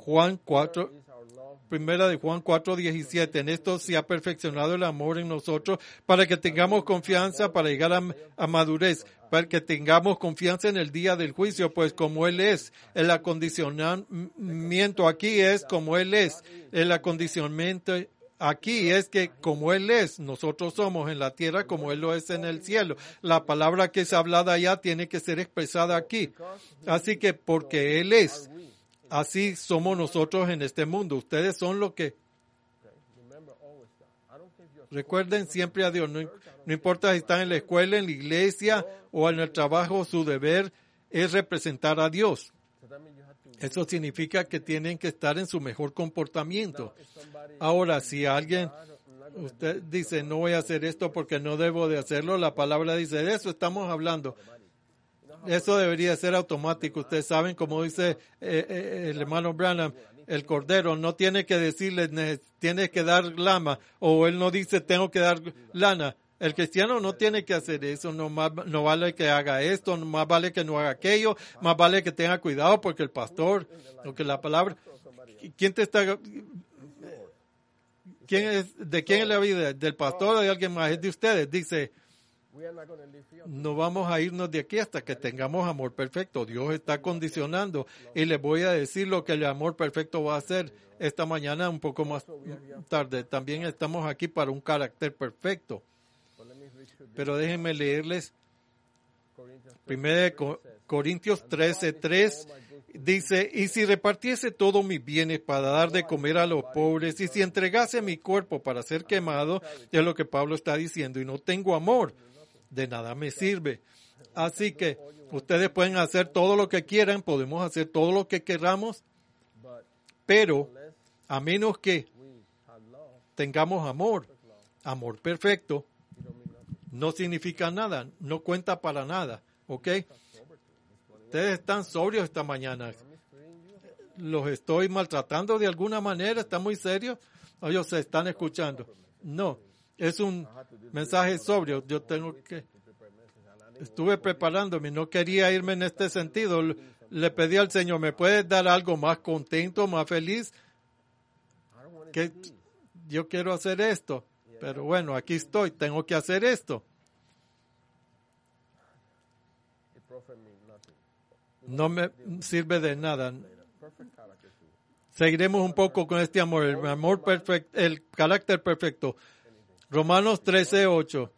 Primera de Juan 4:17. En esto se ha perfeccionado el amor en nosotros para que tengamos confianza para llegar a madurez, para que tengamos confianza en el día del juicio, pues como Él es, el acondicionamiento aquí es como Él es, el acondicionamiento aquí es que como Él es, nosotros somos en la tierra como Él lo es en el cielo. La palabra que es hablada allá tiene que ser expresada aquí. Así que porque Él es, así somos nosotros en este mundo. Ustedes son lo que... Recuerden siempre a Dios. No importa si están en la escuela, en la iglesia o en el trabajo, su deber es representar a Dios. Eso significa que tienen que estar en su mejor comportamiento. Ahora, si alguien, usted dice, no voy a hacer esto porque no debo de hacerlo, la palabra dice, de eso estamos hablando. Eso debería ser automático. Ustedes saben, como dice el hermano Branham, el cordero no tiene que decirle, tiene que dar lana, o él no dice, tengo que dar lana. El cristiano no tiene que hacer eso, no vale que haga esto, no más vale que no haga aquello, más vale que tenga cuidado porque el pastor, o que la palabra, ¿quién es, de quién es la vida? ¿Del pastor o de alguien más? Es de ustedes. Dice, no vamos a irnos de aquí hasta que tengamos amor perfecto. Dios está condicionando y les voy a decir lo que el amor perfecto va a hacer esta mañana un poco más tarde. También estamos aquí para un carácter perfecto. Pero déjenme leerles 1 Corintios 13:3. Dice, y si repartiese todos mis bienes para dar de comer a los pobres, y si entregase mi cuerpo para ser quemado, es lo que Pablo está diciendo, y no tengo amor, de nada me sirve. Así que ustedes pueden hacer todo lo que quieran, podemos hacer todo lo que queramos, pero a menos que tengamos amor perfecto, no significa nada, no cuenta para nada, ¿ok? Ustedes están sobrios esta mañana. ¿Los estoy maltratando de alguna manera? ¿Están muy serios? ¿O ellos se están escuchando? No, es un mensaje sobrio. Estuve preparándome, no quería irme en este sentido. Le pedí al Señor, ¿me puedes dar algo más contento, más feliz? Que yo quiero hacer esto, pero bueno, aquí estoy, tengo que hacer esto. No me sirve de nada. Seguiremos un poco con este amor, el amor perfecto, el carácter perfecto. Romanos 13:8.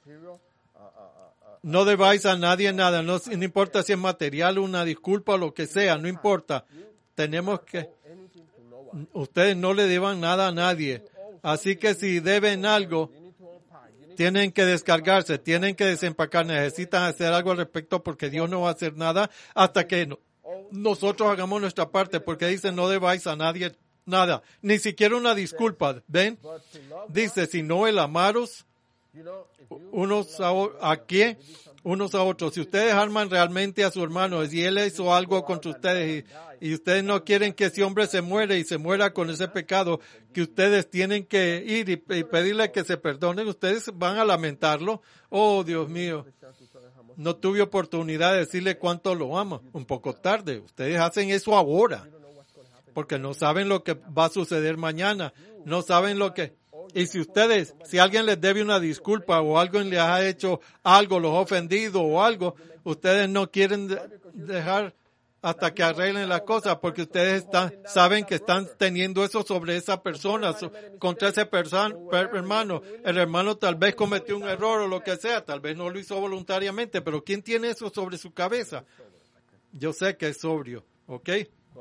No debáis a nadie nada, no importa si es material, una disculpa o lo que sea, no importa. Tenemos que, ustedes no le deban nada a nadie. Así que si deben algo, tienen que descargarse, tienen que desempacar, necesitan hacer algo al respecto porque Dios no va a hacer nada hasta que nosotros hagamos nuestra parte, porque dice no debáis a nadie nada, ni siquiera una disculpa, ¿ven? Dice, sino el amaros unos a otros. Si ustedes aman realmente a su hermano, si él hizo algo contra ustedes y ustedes no quieren que ese hombre se muera y se muera con ese pecado, que ustedes tienen que ir y pedirle que se perdonen, ustedes van a lamentarlo. Oh, Dios mío, no tuve oportunidad de decirle cuánto lo amo. Un poco tarde. Ustedes hacen eso ahora, porque no saben lo que va a suceder mañana. No saben lo que... Y si alguien les debe una disculpa o alguien les ha hecho algo, los ha ofendido o algo, ustedes no quieren dejar hasta que arreglen las cosas porque ustedes saben que están teniendo eso sobre esa persona, contra ese hermano. El hermano tal vez cometió un error o lo que sea, tal vez no lo hizo voluntariamente, pero ¿quién tiene eso sobre su cabeza? Yo sé que es sobrio, ¿ok?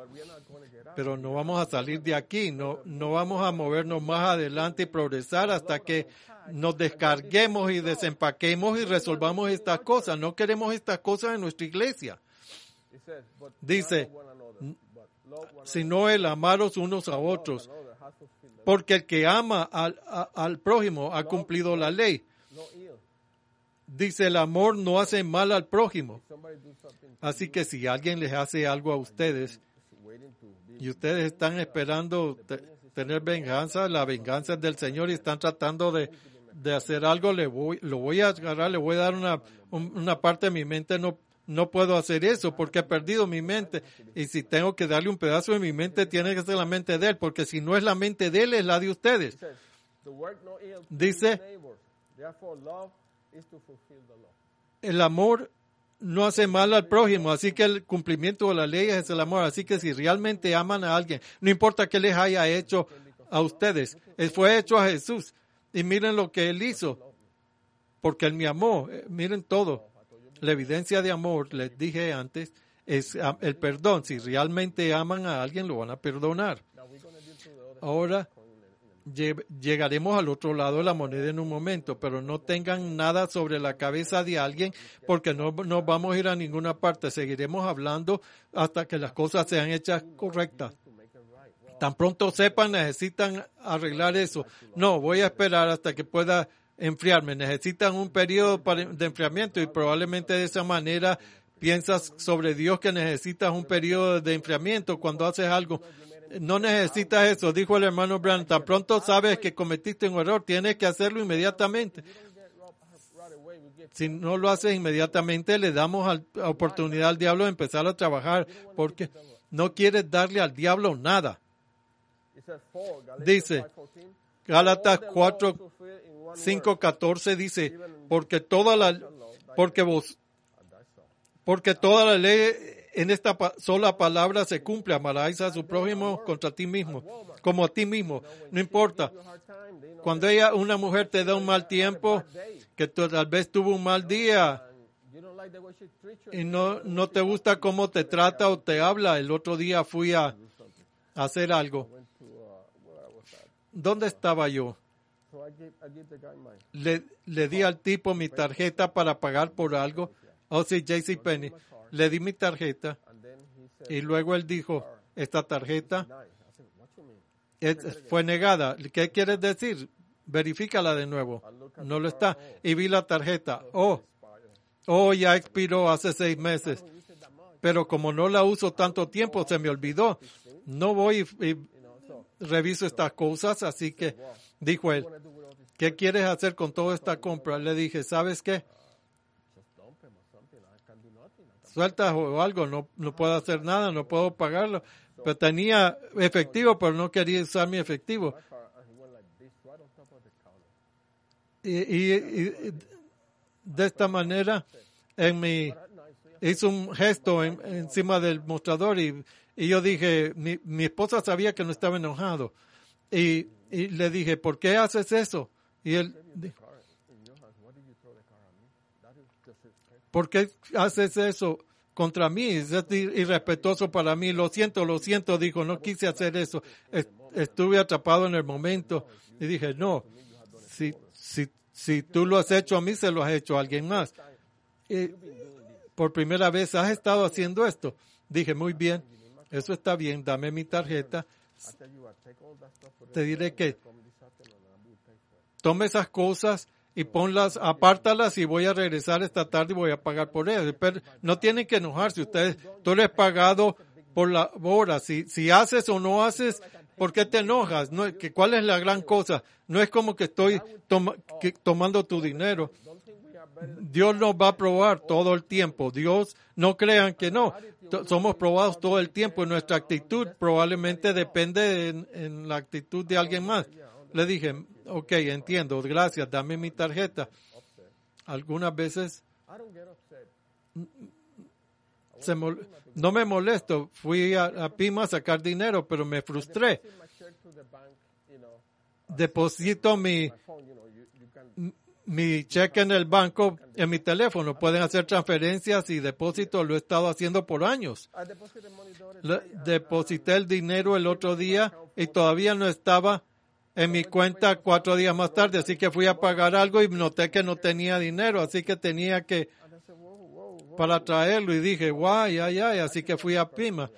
Pero no vamos a salir de aquí, no vamos a movernos más adelante y progresar hasta que nos descarguemos y desempaquemos y resolvamos estas cosas. No queremos estas cosas en nuestra iglesia. Dice, sino el amaros unos a otros, porque el que ama al prójimo ha cumplido la ley. Dice, el amor no hace mal al prójimo. Así que si alguien les hace algo a ustedes, y ustedes están esperando tener venganza, la venganza es del Señor y están tratando de hacer algo, lo voy a agarrar, le voy a dar una parte de mi mente, no puedo hacer eso porque he perdido mi mente. Y si tengo que darle un pedazo de mi mente, tiene que ser la mente de Él, porque si no es la mente de Él, es la de ustedes. Dice, el amor no hace mal al prójimo, así que el cumplimiento de la ley es el amor. Así que si realmente aman a alguien, no importa qué les haya hecho a ustedes, Él fue hecho a Jesús. Y miren lo que Él hizo, porque Él me amó. Miren todo. La evidencia de amor, les dije antes, es el perdón. Si realmente aman a alguien, lo van a perdonar. Ahora llegaremos al otro lado de la moneda en un momento, pero no tengan nada sobre la cabeza de alguien porque no vamos a ir a ninguna parte. Seguiremos hablando hasta que las cosas sean hechas correctas. Tan pronto sepan, necesitan arreglar eso. No, voy a esperar hasta que pueda enfriarme. Necesitan un periodo de enfriamiento y probablemente de esa manera piensas sobre Dios que necesitas un periodo de enfriamiento cuando haces algo. No necesitas eso, dijo el hermano Brown. Tan pronto sabes que cometiste un error, tienes que hacerlo inmediatamente. Si no lo haces inmediatamente, le damos oportunidad al diablo de empezar a trabajar, porque no quieres darle al diablo nada. Dice, Gálatas 5:14 dice, porque toda la ley en esta sola palabra se cumple: amarás a su prójimo contra ti mismo, como a ti mismo. No importa. Cuando una mujer te da un mal tiempo, que tal vez tuvo un mal día y no te gusta cómo te trata o te habla. El otro día fui a hacer algo. ¿Dónde estaba yo? le di al tipo mi tarjeta para pagar por algo. Oh, sí, JCPenney. Le di mi tarjeta y luego él dijo, esta tarjeta fue negada. ¿Qué quieres decir? Verifícala de nuevo. No lo está. Y vi la tarjeta. Ya expiró hace 6 meses. Pero como no la uso tanto tiempo, se me olvidó. No voy y reviso estas cosas, así que dijo él, ¿qué quieres hacer con toda esta compra? Le dije, ¿sabes qué? Suelta o algo, no puedo hacer nada, no puedo pagarlo. Pero tenía efectivo, pero no quería usar mi efectivo. Y de esta manera, hizo un gesto encima del mostrador y yo dije, mi esposa sabía que no estaba enojado. Y le dije, ¿por qué haces eso? Y él dijo, ¿por qué haces eso contra mí? Es irrespetuoso para mí. Lo siento, dijo, no quise hacer eso. Estuve atrapado en el momento. Y dije, no, si tú lo has hecho a mí, se lo has hecho a alguien más. Por primera vez has estado haciendo esto. Dije, muy bien, eso está bien, dame mi tarjeta. Te diré que tome esas cosas y ponlas, apártalas y voy a regresar esta tarde y voy a pagar por ellas. Pero no tienen que enojarse ustedes. Tú le has pagado por la hora. Si haces o no haces, ¿por qué te enojas? ¿Cuál es la gran cosa? No es como que estoy tomando tu dinero. Dios nos va a probar todo el tiempo. Dios, no crean que no. Somos probados todo el tiempo. Y nuestra actitud probablemente depende en la actitud de alguien más. Le dije, ok, entiendo, gracias, dame mi tarjeta. Algunas veces no me molesto. Fui a Pima a sacar dinero, pero me frustré. Deposito mi cheque en el banco, en mi teléfono. Pueden hacer transferencias y depósitos. Lo he estado haciendo por años. Deposité el dinero el otro día y todavía no estaba en mi cuenta 4 días más tarde. Así que fui a pagar algo y noté que no tenía dinero. Así que tenía que para traerlo y dije, guay, así que fui a Pima.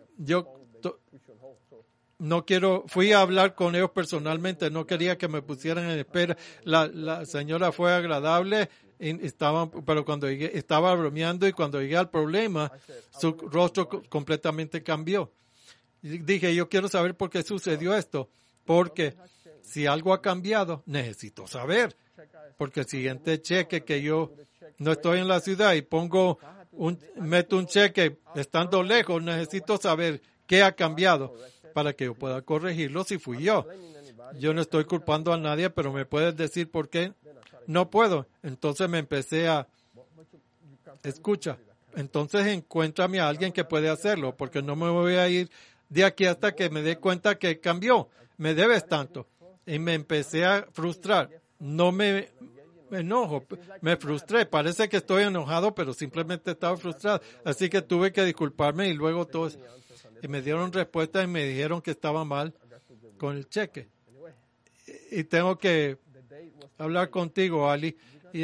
Fui a hablar con ellos personalmente, no quería que me pusieran en espera. La señora fue agradable, pero cuando llegué, estaba bromeando y cuando llegué al problema, su rostro completamente cambió. Y dije, yo quiero saber por qué sucedió esto, porque si algo ha cambiado, necesito saber. Porque el siguiente cheque que yo no estoy en la ciudad y meto un cheque estando lejos, necesito saber qué ha cambiado para que yo pueda corregirlo si fui yo. Yo no estoy culpando a nadie, pero ¿me puedes decir por qué? No puedo. Entonces me empecé escucha, entonces encuéntrame a alguien que puede hacerlo, porque no me voy a ir de aquí hasta que me dé cuenta que cambió. Me debes tanto. Y me empecé a frustrar. No me enojo, me frustré. Parece que estoy enojado, pero simplemente estaba frustrado. Así que tuve que disculparme y luego todos... Y me dieron respuesta y me dijeron que estaba mal con el cheque. Y tengo que hablar contigo, Ali. Y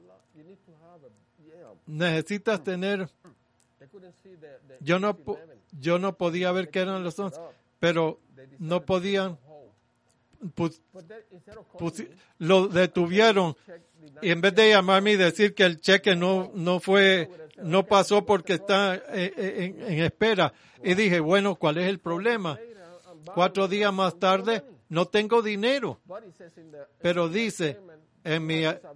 necesitas tener... Yo no podía ver qué eran los 11, pero no podían... lo detuvieron. Y en vez de llamarme y decir que el cheque no pasó porque está en espera. Y dije, bueno, ¿cuál es el problema? 4 días más tarde, no tengo dinero. Pero dice, en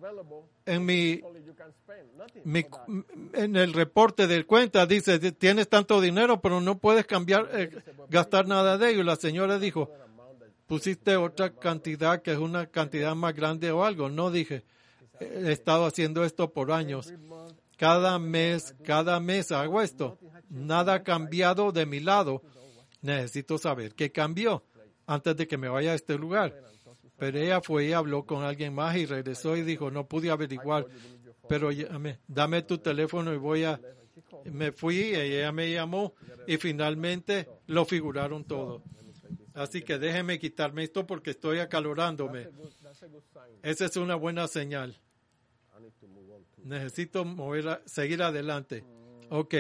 el reporte de cuenta, dice, tienes tanto dinero, pero no puedes gastar nada de ello. La señora dijo, pusiste otra cantidad que es una cantidad más grande o algo. No, dije, he estado haciendo esto por años. Cada mes hago esto. Nada ha cambiado de mi lado. Necesito saber qué cambió antes de que me vaya a este lugar. Pero ella fue y habló con alguien más y regresó y dijo, no pude averiguar, pero dame tu teléfono y me fui y ella me llamó y finalmente lo figuraron todo. Así que déjeme quitarme esto porque estoy acalorándome. Esa es una buena señal. Necesito seguir adelante. Ok.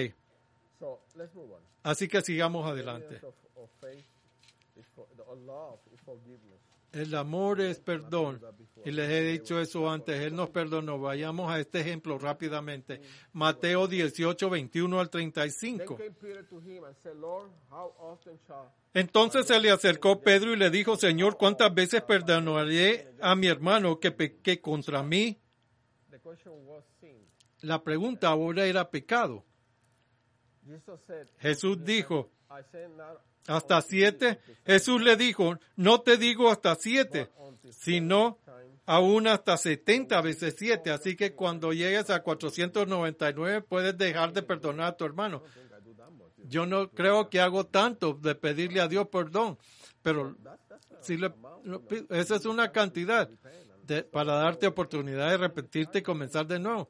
Así que sigamos adelante. El amor es perdón. Y les he dicho eso antes. Él nos perdonó. Vayamos a este ejemplo rápidamente. Mateo 18, 21 al 35. Entonces se le acercó Pedro y le dijo, Señor, ¿cuántas veces perdonaré a mi hermano que peque contra mí? La pregunta ahora era pecado. Jesús dijo, ¿hasta 7? Jesús le dijo, no te digo hasta 7, sino aún hasta 70 veces 7. Así que cuando llegues a 499 puedes dejar de perdonar a tu hermano. Yo no creo que hago tanto de pedirle a Dios perdón, pero si esa es una cantidad para darte oportunidad de arrepentirte y comenzar de nuevo.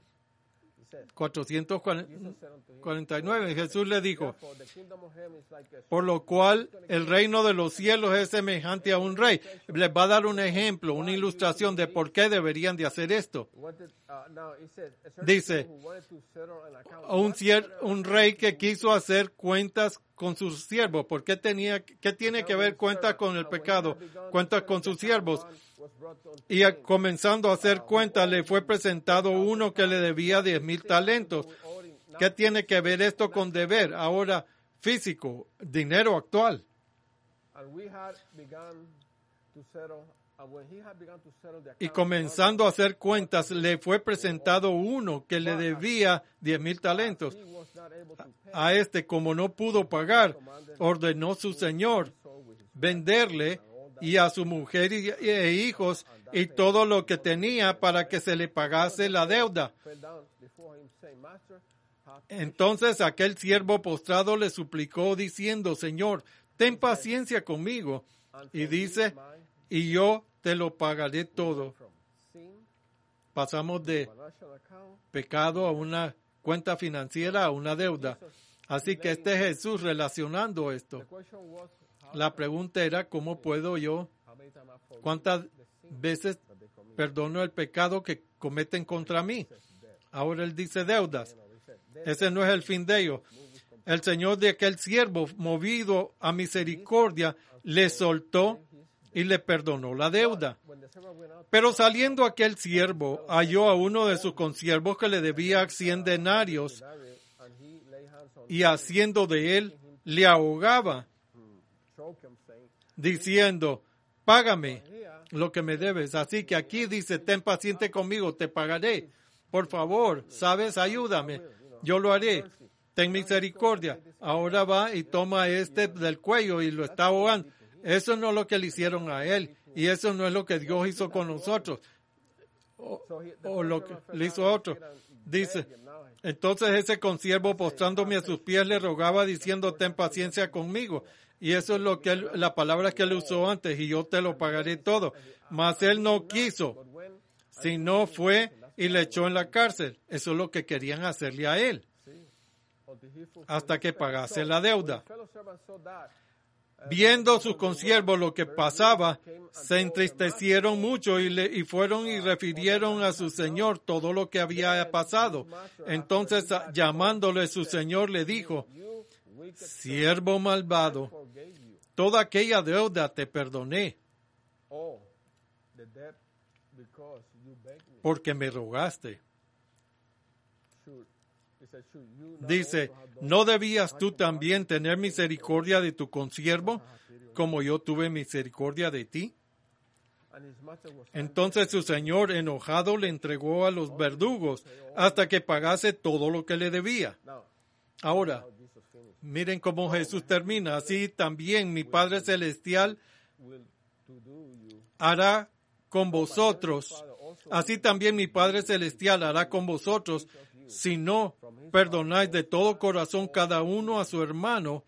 449. Jesús le dijo, por lo cual el reino de los cielos es semejante a un rey. Les va a dar un ejemplo, una ilustración de por qué deberían de hacer esto. Dice, un rey que quiso hacer cuentas con sus siervos. ¿Qué tiene que ver cuentas con el pecado? Cuentas con sus siervos. Y comenzando a hacer cuentas, le fue presentado uno que le debía 10,000 talentos. ¿Qué tiene que ver esto con deber? Ahora, físico, dinero actual. Y comenzando a hacer cuentas, le fue presentado uno que le debía 10,000 talentos. A como no pudo pagar, ordenó su señor venderle y a su mujer e hijos y todo lo que tenía para que se le pagase la deuda. Entonces aquel siervo postrado le suplicó diciendo, Señor, ten paciencia conmigo. Y dice, y yo te lo pagaré todo. Pasamos de pecado a una cuenta financiera, a una deuda. Así que este es Jesús relacionando esto. La pregunta era, ¿cómo puedo yo? ¿Cuántas veces perdono el pecado que cometen contra mí? Ahora él dice deudas. Ese no es el fin de ello. El Señor de aquel siervo, movido a misericordia, le soltó y le perdonó la deuda. Pero saliendo aquel siervo, halló a uno de sus consiervos que le debía 100 denarios y haciendo de él, le ahogaba, diciendo, págame lo que me debes. Así que aquí dice, ten paciente conmigo, te pagaré. Por favor, ¿sabes? Ayúdame. Yo lo haré. Ten misericordia. Ahora va y toma del cuello y lo está ahogando. Eso no es lo que le hicieron a él. Y eso no es lo que Dios hizo con nosotros. O lo que le hizo a otro. Dice, entonces ese consiervo postrándome a sus pies le rogaba diciendo, ten paciencia conmigo. Y eso es lo que la palabra que él usó antes, y yo te lo pagaré todo. Mas él no quiso, sino fue y le echó en la cárcel. Eso es lo que querían hacerle a él, hasta que pagase la deuda. Viendo sus consiervos lo que pasaba, se entristecieron mucho y fueron y refirieron a su señor todo lo que había pasado. Entonces, llamándole su señor, le dijo, siervo malvado, toda aquella deuda te perdoné, porque me rogaste. Dice, ¿no debías tú también tener misericordia de tu consiervo, como yo tuve misericordia de ti? Entonces su señor, enojado, le entregó a los verdugos hasta que pagase todo lo que le debía. Ahora, miren cómo Jesús termina. Así también mi Padre Celestial hará con vosotros. Así también mi Padre Celestial hará con vosotros si no perdonáis de todo corazón cada uno a su hermano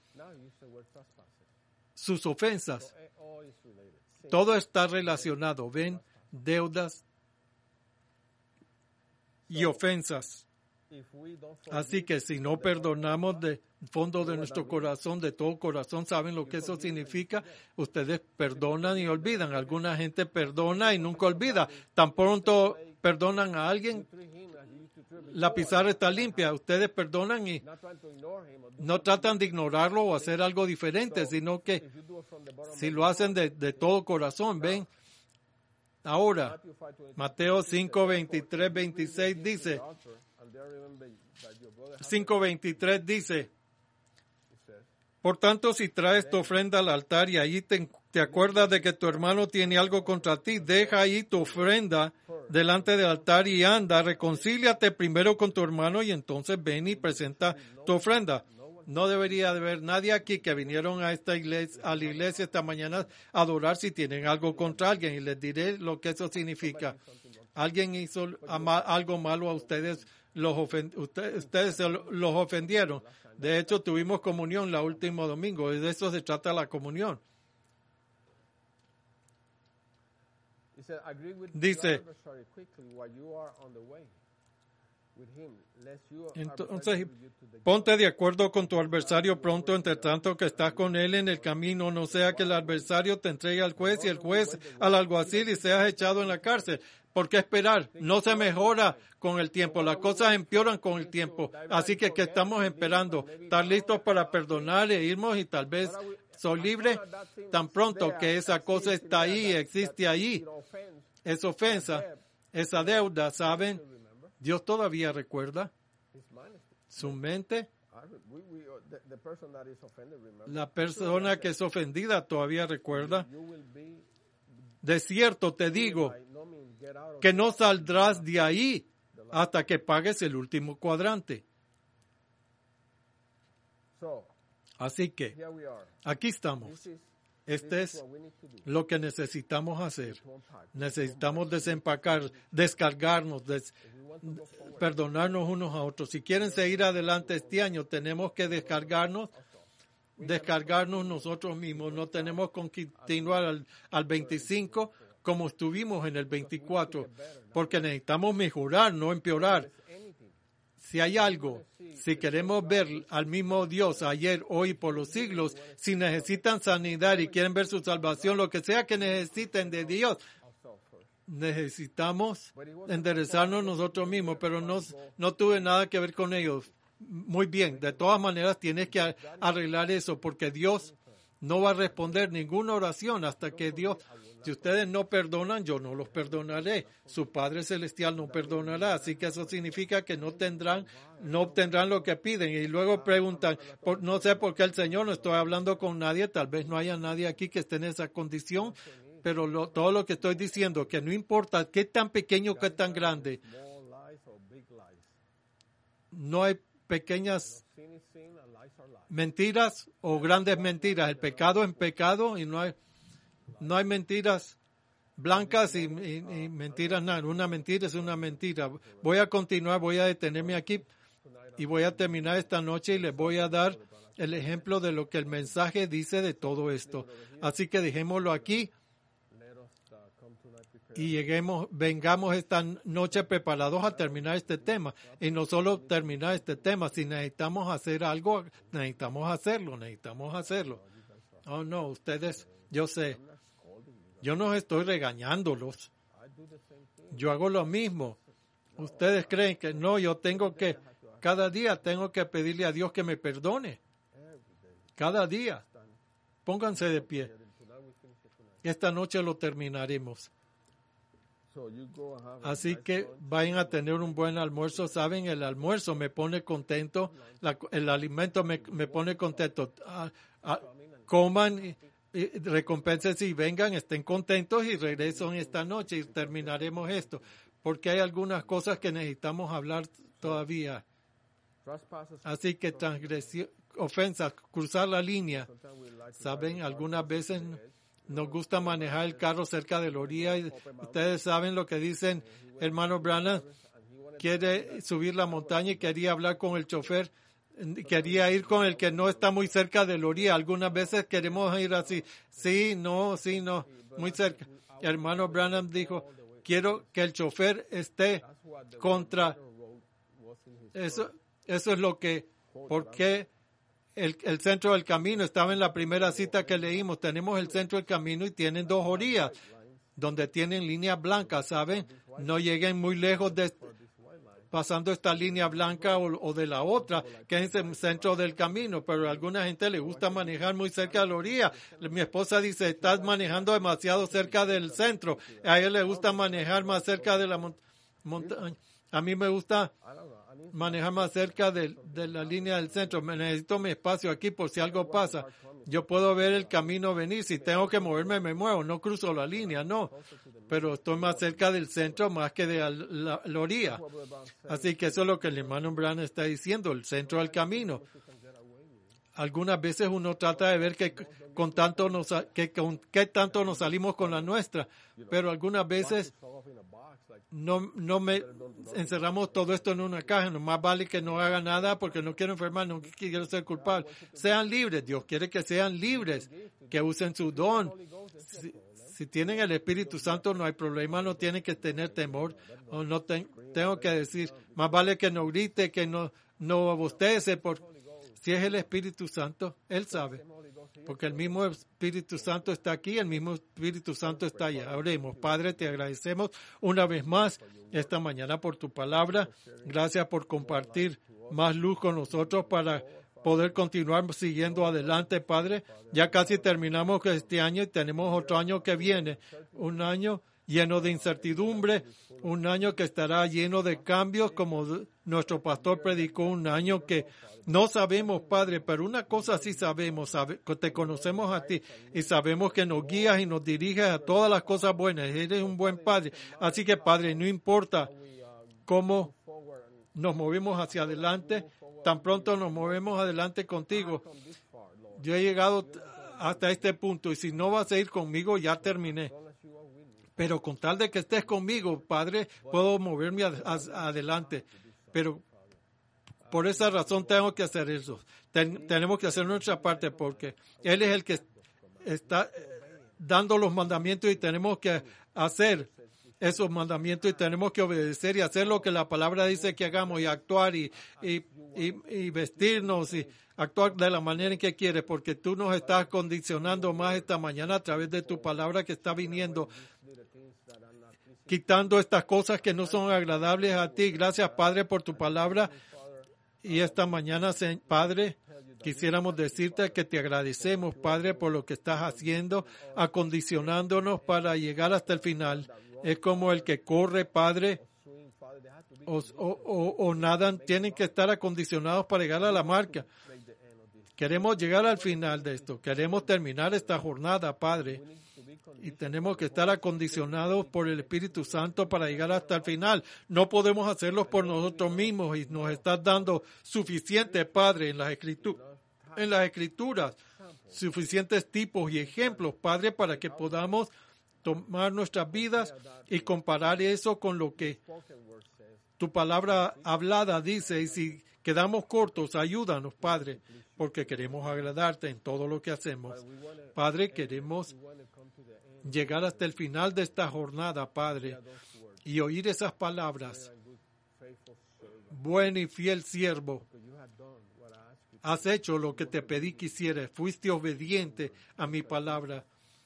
sus ofensas. Todo está relacionado. ¿Ven? Deudas y ofensas. Así que si no perdonamos de fondo de nuestro corazón, de todo corazón, ¿saben lo que eso significa? Ustedes perdonan y olvidan. Alguna gente perdona y nunca olvida. Tan pronto perdonan a alguien, la pizarra está limpia. Ustedes perdonan y no tratan de ignorarlo o hacer algo diferente, sino que si lo hacen de todo corazón, ¿ven? Ahora, Mateo 5, 23, 26 dice, 5:23 dice, por tanto, si traes tu ofrenda al altar y allí te acuerdas de que tu hermano tiene algo contra ti, deja ahí tu ofrenda delante del altar y anda, reconcíliate primero con tu hermano y entonces ven y presenta tu ofrenda. No debería de haber nadie aquí que vinieron a esta iglesia, a la iglesia esta mañana a adorar si tienen algo contra alguien, y les diré lo que eso significa. Alguien hizo algo malo a ustedes, ustedes los ofendieron. De hecho, tuvimos comunión el último domingo, y de eso se trata la comunión. Dice, entonces, ponte de acuerdo con tu adversario pronto, entre tanto que estás con él en el camino, no sea que el adversario te entregue al juez y el juez al alguacil y seas echado en la cárcel. ¿Por qué esperar? No se mejora con el tiempo, las cosas empeoran con el tiempo. Así que, ¿qué estamos esperando? Estar listos para perdonar e irnos y tal vez soy libre. Tan pronto que esa cosa está ahí, existe ahí, es ofensa, esa deuda, ¿saben? Dios todavía recuerda su mente. La persona que es ofendida todavía recuerda. De cierto te digo que no saldrás de ahí hasta que pagues el último cuadrante. Así que aquí estamos. Este es lo que necesitamos hacer. Necesitamos desempacar, descargarnos, perdonarnos unos a otros. Si quieren seguir adelante este año, tenemos que descargarnos nosotros mismos. No tenemos que continuar al 25 como estuvimos en el 24, porque necesitamos mejorar, no empeorar. Si hay algo, si queremos ver al mismo Dios ayer, hoy, por los siglos, si necesitan sanidad y quieren ver su salvación, lo que sea que necesiten de Dios, necesitamos enderezarnos nosotros mismos, pero no tuve nada que ver con ellos. Muy bien, de todas maneras tienes que arreglar eso, porque Dios no va a responder ninguna oración hasta que Dios... Si ustedes no perdonan, yo no los perdonaré. Su Padre Celestial no perdonará. Así que eso significa que no obtendrán lo que piden. Y luego preguntan, no sé por qué el Señor, no estoy hablando con nadie, tal vez no haya nadie aquí que esté en esa condición, pero todo lo que estoy diciendo, que no importa qué tan pequeño, qué tan grande, no hay pequeñas mentiras o grandes mentiras. El pecado es pecado y no hay mentiras blancas y mentiras nada. Una mentira es una mentira. Voy a continuar, voy a detenerme aquí y voy a terminar esta noche y les voy a dar el ejemplo de lo que el mensaje dice de todo esto. Así que dejémoslo aquí y vengamos esta noche preparados a terminar este tema. Y no solo terminar este tema, si necesitamos hacer algo, necesitamos hacerlo. Oh no, ustedes, yo sé. Yo no estoy regañándolos. Yo hago lo mismo. Ustedes creen que no, cada día tengo que pedirle a Dios que me perdone. Cada día. Pónganse de pie. Esta noche lo terminaremos. Así que vayan a tener un buen almuerzo. Saben, el almuerzo me pone contento. El alimento me pone contento. Coman recompenses y vengan, estén contentos y regreso esta noche y terminaremos esto, porque hay algunas cosas que necesitamos hablar todavía. Así que transgresión, ofensas, cruzar la línea. Saben, algunas veces nos gusta manejar el carro cerca de la orilla y ustedes saben lo que dicen. Hermano Branham quiere subir la montaña y quería hablar con el chofer. Quería ir con el que no está muy cerca de la orilla. Algunas veces queremos ir así. Sí, no, muy cerca. El hermano Branham dijo, quiero que el chofer esté contra Eso es lo que, porque el centro del camino estaba en la primera cita que leímos. Tenemos el centro del camino y tienen 2 orillas donde tienen líneas blancas, ¿saben? No lleguen muy lejos pasando esta línea blanca o de la otra, que es el centro del camino, pero a alguna gente le gusta manejar muy cerca de la orilla. Mi esposa dice, estás manejando demasiado cerca del centro. A ella le gusta manejar más cerca de la montaña. A mí me gusta manejar más cerca de la línea del centro. Me necesito mi espacio aquí por si algo pasa. Yo puedo ver el camino venir. Si tengo que moverme, me muevo. No cruzo la línea, no. Pero estoy más cerca del centro más que de la orilla. Así que eso es lo que el hermano Branham está diciendo, el centro del camino. Algunas veces uno trata de ver con qué tanto nos salimos con la nuestra, pero algunas veces no encerramos todo esto en una caja. No más vale que no haga nada porque no quiero enfermar, no quiero ser culpable. Sean libres. Dios quiere que sean libres, que usen su don. Si tienen el Espíritu Santo no hay problema, no tienen que tener temor. O no tengo que decir, más vale que no grite, que no bostece. Si es el Espíritu Santo, Él sabe. Porque el mismo Espíritu Santo está aquí, el mismo Espíritu Santo está allá. Oremos. Padre, te agradecemos una vez más esta mañana por tu palabra. Gracias por compartir más luz con nosotros para poder continuar siguiendo adelante, Padre. Ya casi terminamos este año y tenemos otro año que viene. Un año lleno de incertidumbre, un año que estará lleno de cambios, como nuestro pastor predicó, un año que no sabemos, Padre, pero una cosa sí sabemos, te conocemos a ti y sabemos que nos guías y nos diriges a todas las cosas buenas. Eres un buen Padre. Así que, Padre, no importa cómo nos movemos hacia adelante, tan pronto nos movemos adelante contigo. Yo he llegado hasta este punto y si no vas a ir conmigo, ya terminé. Pero con tal de que estés conmigo, Padre, puedo moverme adelante. Pero por esa razón tengo que hacer eso. Tenemos que hacer nuestra parte porque Él es el que está dando los mandamientos y tenemos que hacer esos mandamientos y tenemos que obedecer y hacer lo que la palabra dice que hagamos y actuar y vestirnos y actuar de la manera en que quieres, porque tú nos estás condicionando más esta mañana a través de tu palabra que está viniendo, quitando estas cosas que no son agradables a ti. Gracias, Padre, por tu palabra. Y esta mañana, Padre, quisiéramos decirte que te agradecemos, Padre, por lo que estás haciendo, acondicionándonos para llegar hasta el final. Es como el que corre, Padre, o nadan, tienen que estar acondicionados para llegar a la marca. Queremos llegar al final de esto. Queremos terminar esta jornada, Padre. Y tenemos que estar acondicionados por el Espíritu Santo para llegar hasta el final. No podemos hacerlo por nosotros mismos y nos estás dando suficiente, Padre, en las Escrituras, suficientes tipos y ejemplos, Padre, para que podamos tomar nuestras vidas y comparar eso con lo que tu palabra hablada dice. Y si quedamos cortos, ayúdanos, Padre, porque queremos agradarte en todo lo que hacemos. Padre, queremos llegar hasta el final de esta jornada, Padre, y oír esas palabras. Buen y fiel siervo, has hecho lo que te pedí que hicieras, fuiste obediente a mi palabra.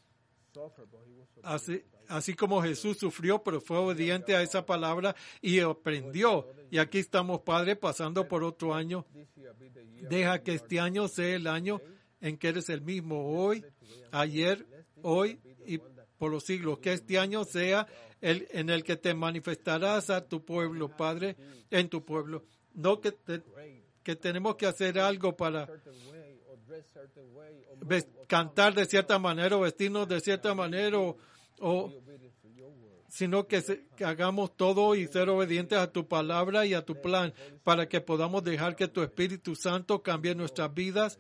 Así como Jesús sufrió, pero fue obediente a esa palabra y aprendió. Y aquí estamos, Padre, pasando por otro año. Deja que este año sea el año en que eres el mismo hoy, ayer, hoy y por los siglos. Que este año sea el en el que te manifestarás a tu pueblo, Padre, en tu pueblo. No que tenemos que hacer algo para cantar de cierta manera o vestirnos de cierta manera sino que hagamos todo y ser obedientes a tu palabra y a tu plan para que podamos dejar que tu Espíritu Santo cambie nuestras vidas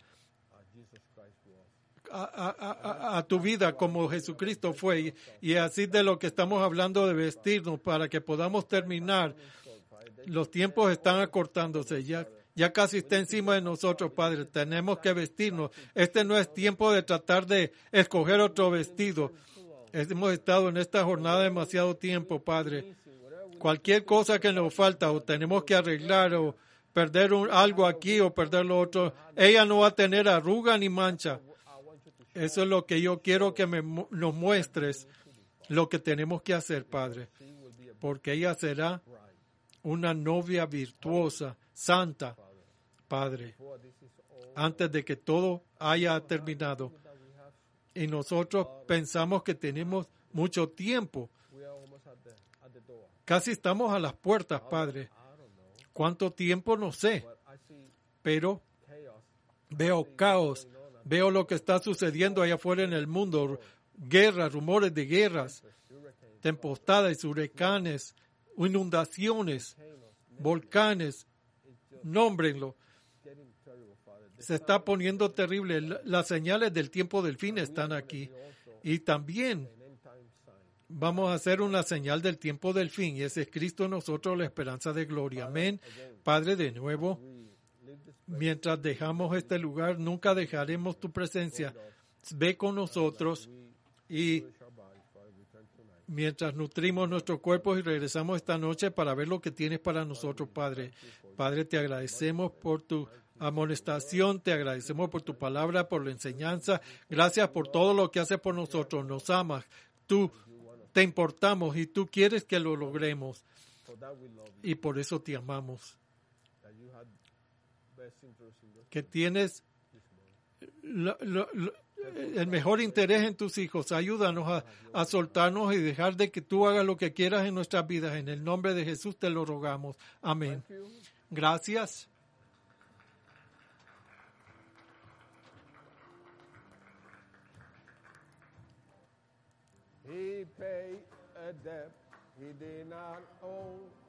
a tu vida como Jesucristo fue. Y así de lo que estamos hablando de vestirnos para que podamos terminar. Los tiempos están acortándose, ya casi está encima de nosotros, Padre. Tenemos que vestirnos. Este no es tiempo de tratar de escoger otro vestido. Hemos estado en esta jornada demasiado tiempo, Padre. Cualquier cosa que nos falta o tenemos que arreglar o perder algo aquí o perder lo otro, ella no va a tener arruga ni mancha. Eso es lo que yo quiero que nos muestres, lo que tenemos que hacer, Padre, porque ella será una novia virtuosa, santa, Padre, antes de que todo haya terminado. Y nosotros pensamos que tenemos mucho tiempo. Casi estamos a las puertas, Padre. ¿Cuánto tiempo? No sé. Pero veo caos. Veo lo que está sucediendo allá afuera en el mundo. Guerras, rumores de guerras, tempestades, huracanes, inundaciones, volcanes. Nómbrenlo. Se está poniendo terrible. Las señales del tiempo del fin están aquí. Y también vamos a hacer una señal del tiempo del fin. Y ese es Cristo en nosotros, la esperanza de gloria. Amén. Padre, de nuevo, mientras dejamos este lugar, nunca dejaremos tu presencia. Ve con nosotros y mientras nutrimos nuestros cuerpos y regresamos esta noche para ver lo que tienes para nosotros, Padre. Padre, te agradecemos por tu amonestación, te agradecemos por tu palabra, por la enseñanza. Gracias por todo lo que haces por nosotros. Nos amas, tú te importamos y tú quieres que lo logremos. Y por eso te amamos. Que tienes el mejor interés en tus hijos. Ayúdanos a soltarnos y dejar de que tú hagas lo que quieras en nuestras vidas. En el nombre de Jesús te lo rogamos. Amén. Gracias. He paid a debt he did not owe.